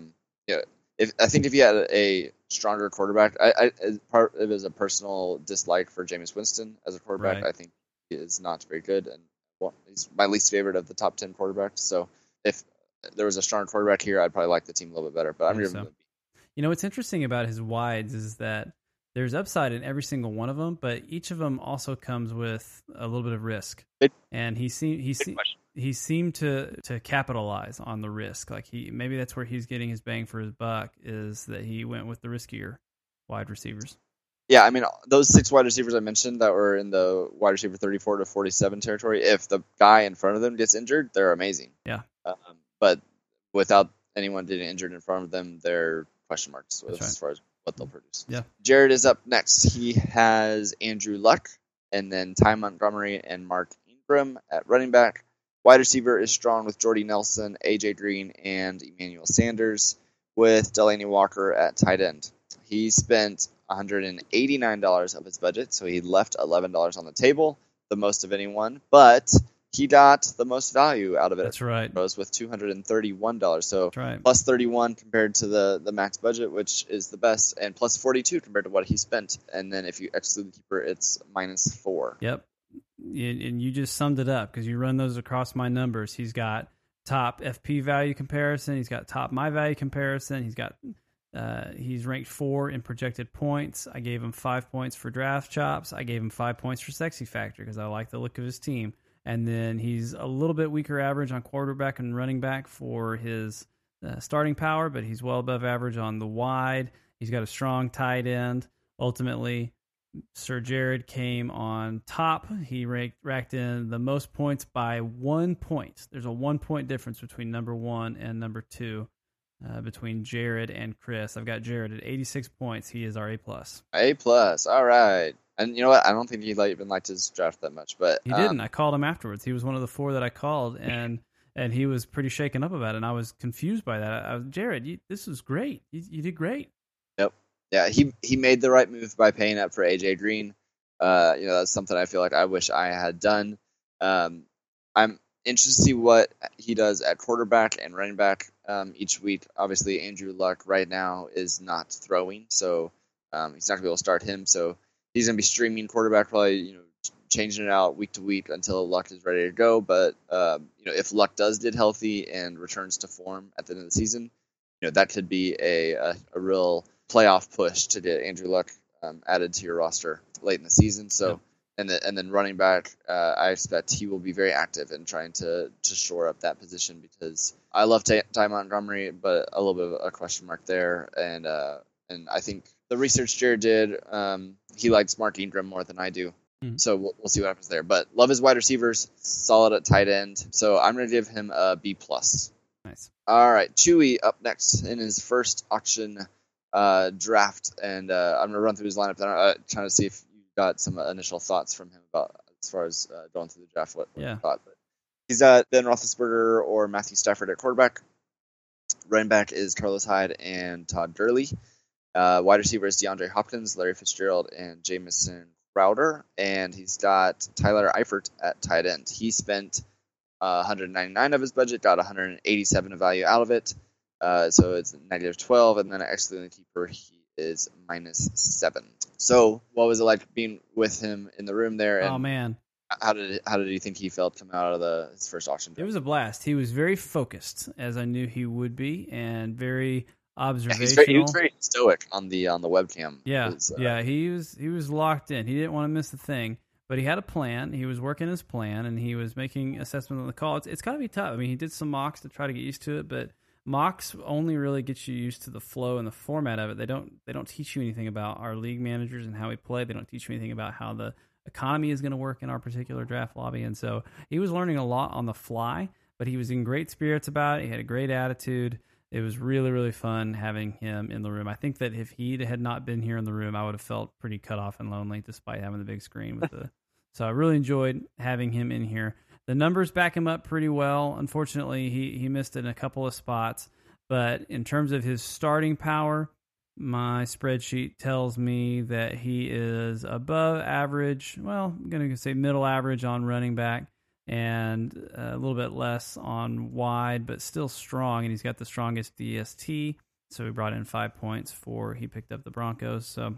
I think if you had a stronger quarterback, part of it is a personal dislike for Jameis Winston as a quarterback. Right. I think he is not very good, and he's my least favorite of the top 10 quarterbacks. So if there was a strong quarterback here, I'd probably like the team a little bit better. But I'm giving him a B. What's interesting about his wides is that there's upside in every single one of them, but each of them also comes with a little bit of risk. And he seemed to capitalize on the risk. Like maybe that's where he's getting his bang for his buck, is that he went with the riskier wide receivers. Yeah, I mean, those 6 wide receivers I mentioned that were in the wide receiver 34 to 47 territory, if the guy in front of them gets injured, they're amazing. Yeah. But without anyone getting injured in front of them, they're question marks as far as what they'll produce. Yeah. Jared is up next. He has Andrew Luck, and then Ty Montgomery and Mark Ingram at running back. Wide receiver is strong with Jordy Nelson, AJ Green, and Emmanuel Sanders, with Delaney Walker at tight end. He spent $189 of his budget, so he left $11 on the table, the most of anyone, but he got the most value out of it. That's right. With $231, so right. Plus 31 compared to the max budget, which is the best, and plus 42 compared to what he spent. And then if you exclude the keeper, it's minus 4. Yep. And you just summed it up because you run those across my numbers. He's got top FP value comparison. He's got top my value comparison. He's ranked 4 in projected points. I gave him 5 points for draft chops. I gave him 5 points for sexy factor because I like the look of his team. And then he's a little bit weaker average on quarterback and running back for his starting power, but he's well above average on the wide. He's got a strong tight end. Ultimately, Sir Jared came on top. He racked in the most points by 1 point. There's a 1 point difference between number 1 and number 2 between Jared and Chris. I've got Jared at 86 points. He is our A+. A+. All right. And you know what? I don't think he even liked his draft that much, but he didn't. I called him afterwards. He was one of the 4 that I called, and he was pretty shaken up about it. And I was confused by that. Jared, this was great. You did great. Yep. Yeah, he made the right move by paying up for AJ Green. That's something I feel like I wish I had done. I'm interested to see what he does at quarterback and running back each week. Obviously, Andrew Luck right now is not throwing, so he's not going to be able to start him. So he's going to be streaming quarterback, probably changing it out week to week until Luck is ready to go. But if Luck does get healthy and returns to form at the end of the season, that could be a real playoff push to get Andrew Luck added to your roster late in the season. So, and then running back, I expect he will be very active in trying to shore up that position because I love Ty Montgomery, but a little bit of a question mark there. And I think the research Jared did, he likes Mark Ingram more than I do. Mm-hmm. So we'll see what happens there. But love his wide receivers, solid at tight end. So I'm going to give him a B+. Nice. All right, Chewy up next in his first auction draft, and I'm gonna run through his lineup. Then trying to see if you got some initial thoughts from him about as far as going through the draft. What you thought? But he's Ben Roethlisberger or Matthew Stafford at quarterback. Running back is Carlos Hyde and Todd Gurley. Wide receiver is DeAndre Hopkins, Larry Fitzgerald, and Jamison Crowder. And he's got Tyler Eifert at tight end. He spent 199 of his budget, got 187 of value out of it. So it's negative 12, and then excluding the keeper, he is minus 7. So what was it like being with him in the room there? And oh man, how did you think he felt coming out of his first auction? It was a blast. He was very focused, as I knew he would be, and very observational. He was very stoic on the webcam. Yeah, he was locked in. He didn't want to miss a thing, but he had a plan. He was working his plan, and he was making assessment on the call. It's got to be tough. I mean, he did some mocks to try to get used to it, but mocks only really get you used to the flow and the format of it. They don't teach you anything about our league managers and how we play. They don't teach you anything about how the economy is going to work in our particular draft lobby. And so he was learning a lot on the fly, but he was in great spirits about it. He had a great attitude. It was really, really fun having him in the room. I think that if he had not been here in the room, I would have felt pretty cut off and lonely despite having the big screen with the. So I really enjoyed having him in here. The numbers back him up pretty well. Unfortunately, he missed it in a couple of spots, but in terms of his starting power, my spreadsheet tells me that he is above average. Well, I'm going to say middle average on running back and a little bit less on wide, but still strong. And he's got the strongest DST. So he brought in 5 points he picked up the Broncos. So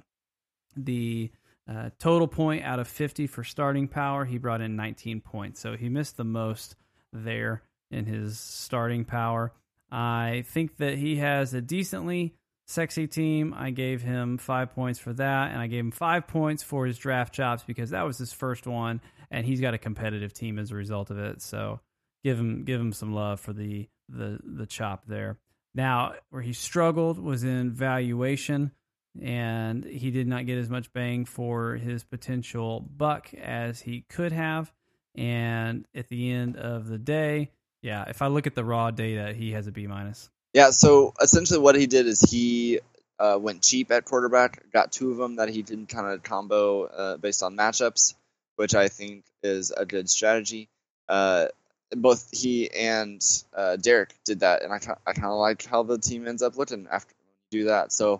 the total point out of 50 for starting power, he brought in 19 points. So he missed the most there in his starting power. I think that he has a decently sexy team. I gave him 5 points for that, and I gave him 5 points for his draft chops because that was his first one, and he's got a competitive team as a result of it. So give him some love for the chop there. Now, where he struggled was in valuation, and he did not get as much bang for his potential buck as he could have. And at the end of the day, yeah, if I look at the raw data, he has a B-. Yeah, so essentially what he did is he went cheap at quarterback, got 2 of them that he did kind of combo based on matchups, which I think is a good strategy. Both he and Derek did that, and I kind of like how the team ends up looking after you do that. So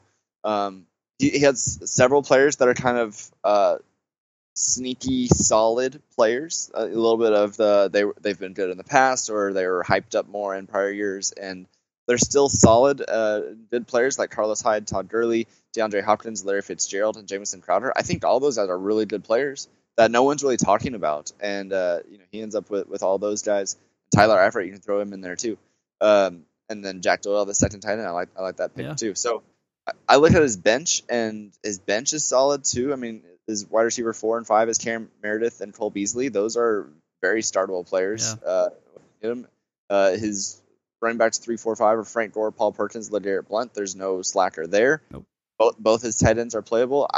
he has several players that are kind of sneaky, solid players. A little bit of they've been good in the past, or they were hyped up more in prior years, and they're still solid, good players like Carlos Hyde, Todd Gurley, DeAndre Hopkins, Larry Fitzgerald, and Jamison Crowder. I think all those guys are really good players that no one's really talking about, and he ends up with all those guys. Tyler Eifert, you can throw him in there too, and then Jack Doyle, the second tight end. I like that pick too. So I look at his bench, and his bench is solid too. I mean, his wide receiver 4 and 5 is Cam Meredith and Cole Beasley. Those are very startable players. Yeah. His running backs 3, 4, 5 are Frank Gore, Paul Perkins, LeGarrette Blount. There's no slacker there. Nope. Both his tight ends are playable.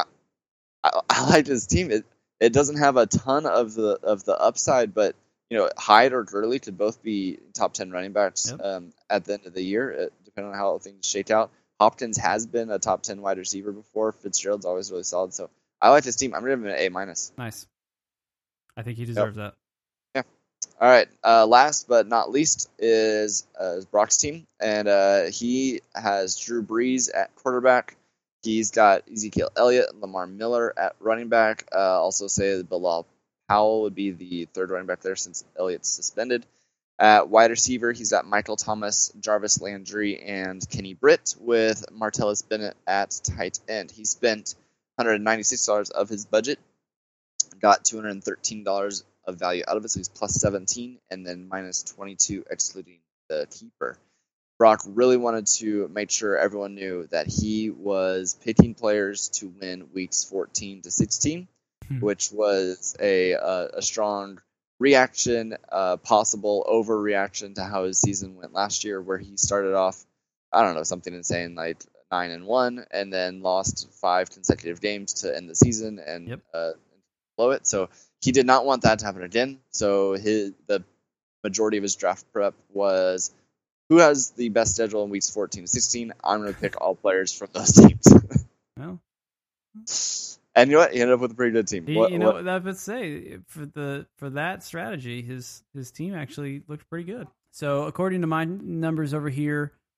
I like his team. It doesn't have a ton of the upside, but Hyde or Gurley could both be top 10 running backs at the end of the year, depending on how things shake out. Hopkins has been a top 10 wide receiver before. Fitzgerald's always really solid. So I like his team. I'm going to give him an A-. Nice. I think he deserves that. Yeah. All right. Last but not least is Brock's team, and he has Drew Brees at quarterback. He's got Ezekiel Elliott and Lamar Miller at running back. Also say that Bilal Powell would be the third running back there since Elliott's suspended. At wide receiver, he's got Michael Thomas, Jarvis Landry, and Kenny Britt with Martellus Bennett at tight end. He spent $196 of his budget, got $213 of value out of it, so he's plus 17, and then minus 22 excluding the keeper. Brock really wanted to make sure everyone knew that he was picking players to win weeks 14 to 16, which was a strong reaction, possible overreaction to how his season went last year, where he started off, I don't know, something insane like 9-1, and then lost 5 consecutive games to end the season and blow it. So he did not want that to happen again. So the majority of his draft prep was, who has the best schedule in weeks 14 to 16? I'm going to pick all players from those teams. Well. And you know what? He ended up with a pretty good team. I would say for that strategy, his team actually looked pretty good. So according to my numbers over here,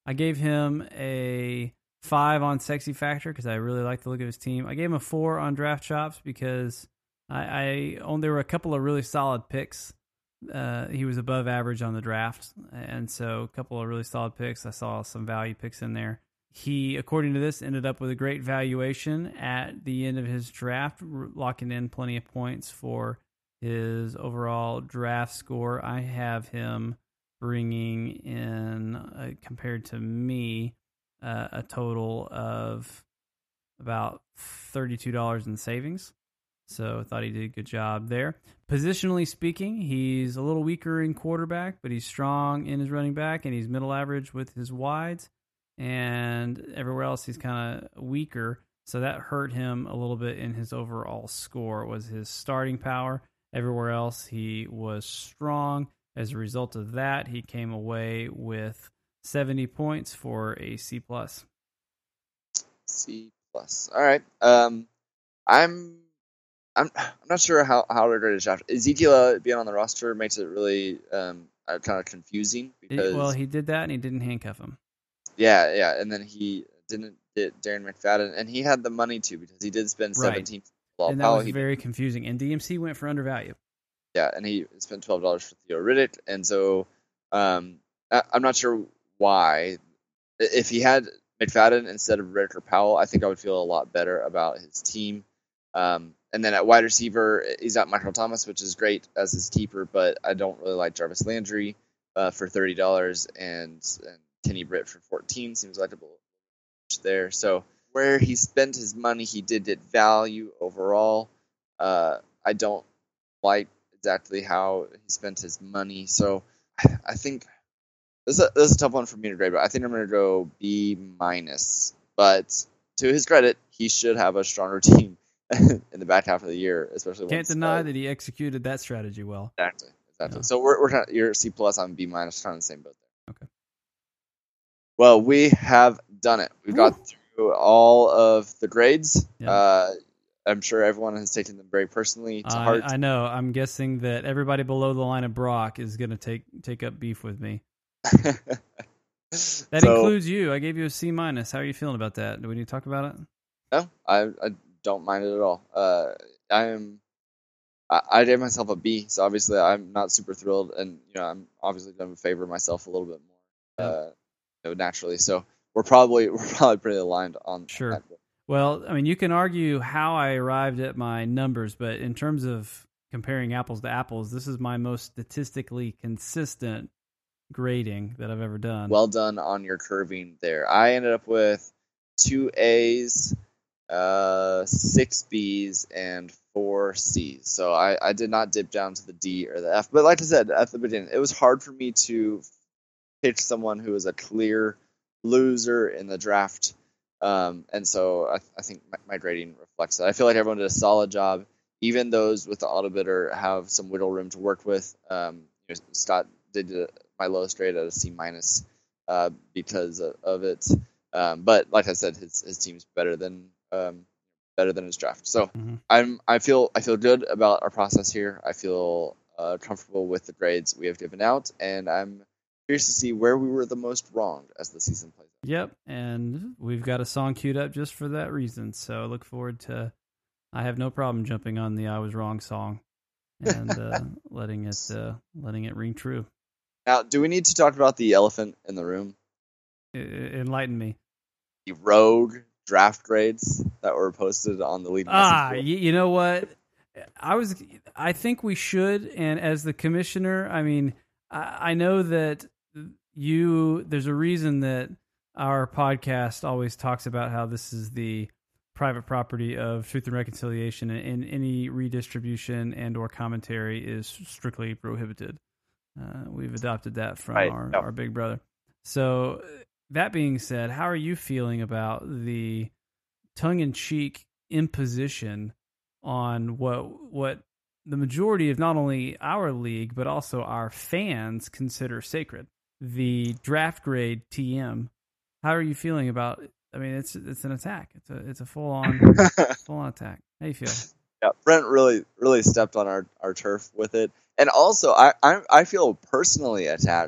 I gave him a 5 on Sexy Factor because I really like the look of his team. I gave him a 4 on Draft Chops because there were a couple of really solid picks. He was above average on the draft, and so a couple of really solid picks. I saw some value picks in there. He, according to this, ended up with a great valuation at the end of his draft, locking in plenty of points for his overall draft score. I have him bringing in, compared to me, a total of about $32 in savings. So I thought he did a good job there. Positionally speaking, he's a little weaker in quarterback, but he's strong in his running back, and he's middle average with his wides. And everywhere else, he's kind of weaker. So that hurt him a little bit in his overall score. It was his starting power. Everywhere else, he was strong. As a result of that, he came away with 70 points for a C+. C+. All right. I'm not sure how to grade his draft. Ezekiel being on the roster makes it really kind of confusing because he did that and he didn't handcuff him. Yeah, and then he didn't get Darren McFadden, and he had the money to because he did spend 17. And that was very confusing. And DMC went for undervalue. Yeah, and he spent $12 for Theo Riddick, and so I'm not sure why. If he had McFadden instead of Riddick or Powell, I think I would feel a lot better about his team. And then at wide receiver, he's got Michael Thomas, which is great as his keeper, but I don't really like Jarvis Landry for $30 and Kenny Britt for $14. Seems like a little there. So where he spent his money, he did get value overall. I don't like exactly how he spent his money. So I think this is a tough one for me to grade, but I think I'm going to go B-. But to his credit, he should have a stronger team in the back half of the year, especially. Can't deny that he executed that strategy well. Exactly. Yeah. So we're kind of, you're C+, I'm B-, kind of the same boat there. Okay. Well, we have done it. We've got through all of the grades. Yeah. I'm sure everyone has taken them very personally to heart. I know. I'm guessing that everybody below the line of Brock is going to take up beef with me. That includes you. I gave you a C-. How are you feeling about that? Do we need to talk about it? No, I don't mind it at all. I gave myself a B, so obviously I'm not super thrilled, and I'm obviously going to favor myself a little bit more, naturally. So we're probably pretty aligned on sure. That. Well, I mean, you can argue how I arrived at my numbers, but in terms of comparing apples to apples, this is my most statistically consistent grading that I've ever done. Well done on your curving there. I ended up with 2 A's, 6 B's, and 4 C's. So I did not dip down to the D or the F. But like I said at the beginning, it was hard for me to pick someone who was a clear loser in the draft. And so I think my grading reflects that. I feel like everyone did a solid job. Even those with the auto bidder have some wiggle room to work with. Scott did my lowest grade at a C- because of it. But like I said, his team's better than his draft. So I feel good about our process here. I feel comfortable with the grades we have given out, and I'm curious to see where we were the most wronged as the season plays out. Yep, and we've got a song queued up just for that reason. So look forward to. I have no problem jumping on the "I Was Wrong" song and letting it ring true. Now, do we need to talk about the elephant in the room? Enlighten me. The rogue draft grades that were posted on the lead. You know what? I think we should. And as the commissioner, I mean, I know that there's a reason that our podcast always talks about how this is the private property of Truth and Reconciliation, and any redistribution and or commentary is strictly prohibited. We've adopted that from our big brother. So that being said, how are you feeling about the tongue-in-cheek imposition on what the majority of not only our league but also our fans consider sacred, the draft grade TM? How are you feeling about? I mean, it's an attack. It's a full on attack. How do you feel? Yeah, Brent really stepped on our turf with it, and also I feel personally attacked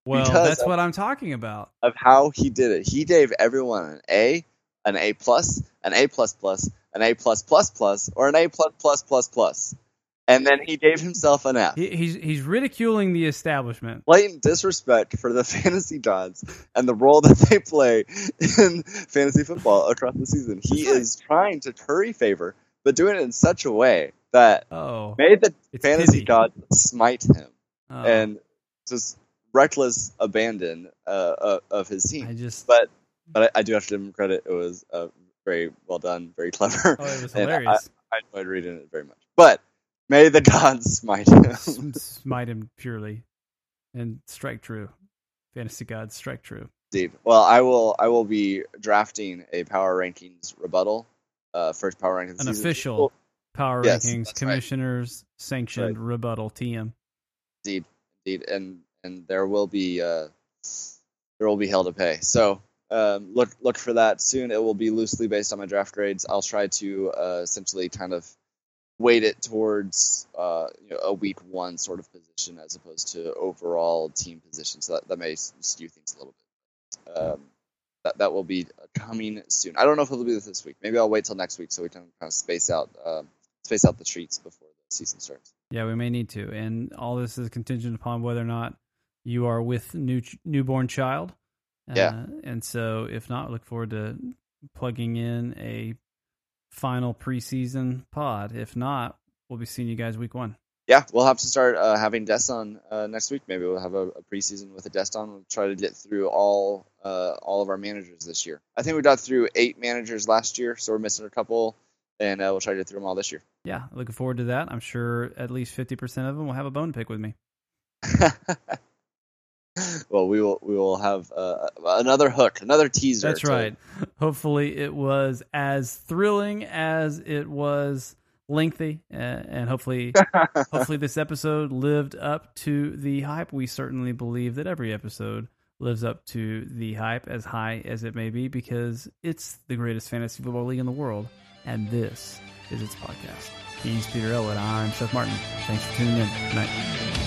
Well, because that's what I'm talking about. of how he did it. He gave everyone an A, an A plus, an A plus plus, an A plus plus plus, or an A plus plus plus plus, and then he gave himself an F. He's ridiculing the establishment. Blatant disrespect for the fantasy gods and the role that they play in fantasy football across the season. He is trying to curry favor, but doing it in such a way that made the fantasy gods smite him and just reckless abandon of his team. But I do have to give him credit. It was very well done, very clever. Oh, it was hilarious. I enjoyed reading it very much. But may the gods smite him. Smite him purely and strike true. Fantasy gods strike true. Indeed. Well, I will be drafting a power rankings rebuttal. First power rankings. An season. official power rankings right. commissioners sanctioned rebuttal TM. Indeed, and there will be hell to pay. So look for that soon. It will be loosely based on my draft grades. I'll try to essentially kind of weight it towards a week one sort of position as opposed to overall team position. So that may skew things a little bit. That will be coming soon. I don't know if it'll be this week. Maybe I'll wait till next week so we can kind of space out the treats before the season starts. Yeah, we may need to. And all this is contingent upon whether or not you are with newborn child. And so if not, look forward to plugging in a final preseason pod. If not, we'll be seeing you guys week one. Yeah, we'll have to start having Des on next week. Maybe we'll have a preseason with a Des on. We'll try to get through all of our managers this year. I think we got through 8 managers last year, so we're missing a couple, and we'll try to get through them all this year. Yeah, looking forward to that. I'm sure at least 50% of them will have a bone to pick with me. Well, we will have another hook, another teaser. That's right. Hopefully it was as thrilling as it was lengthy, and hopefully this episode lived up to the hype. We certainly believe that every episode lives up to the hype, as high as it may be, because it's the greatest fantasy football league in the world, and this is its podcast. He's Peter Elwood. I'm Seth Martin. Thanks for tuning in. Good night.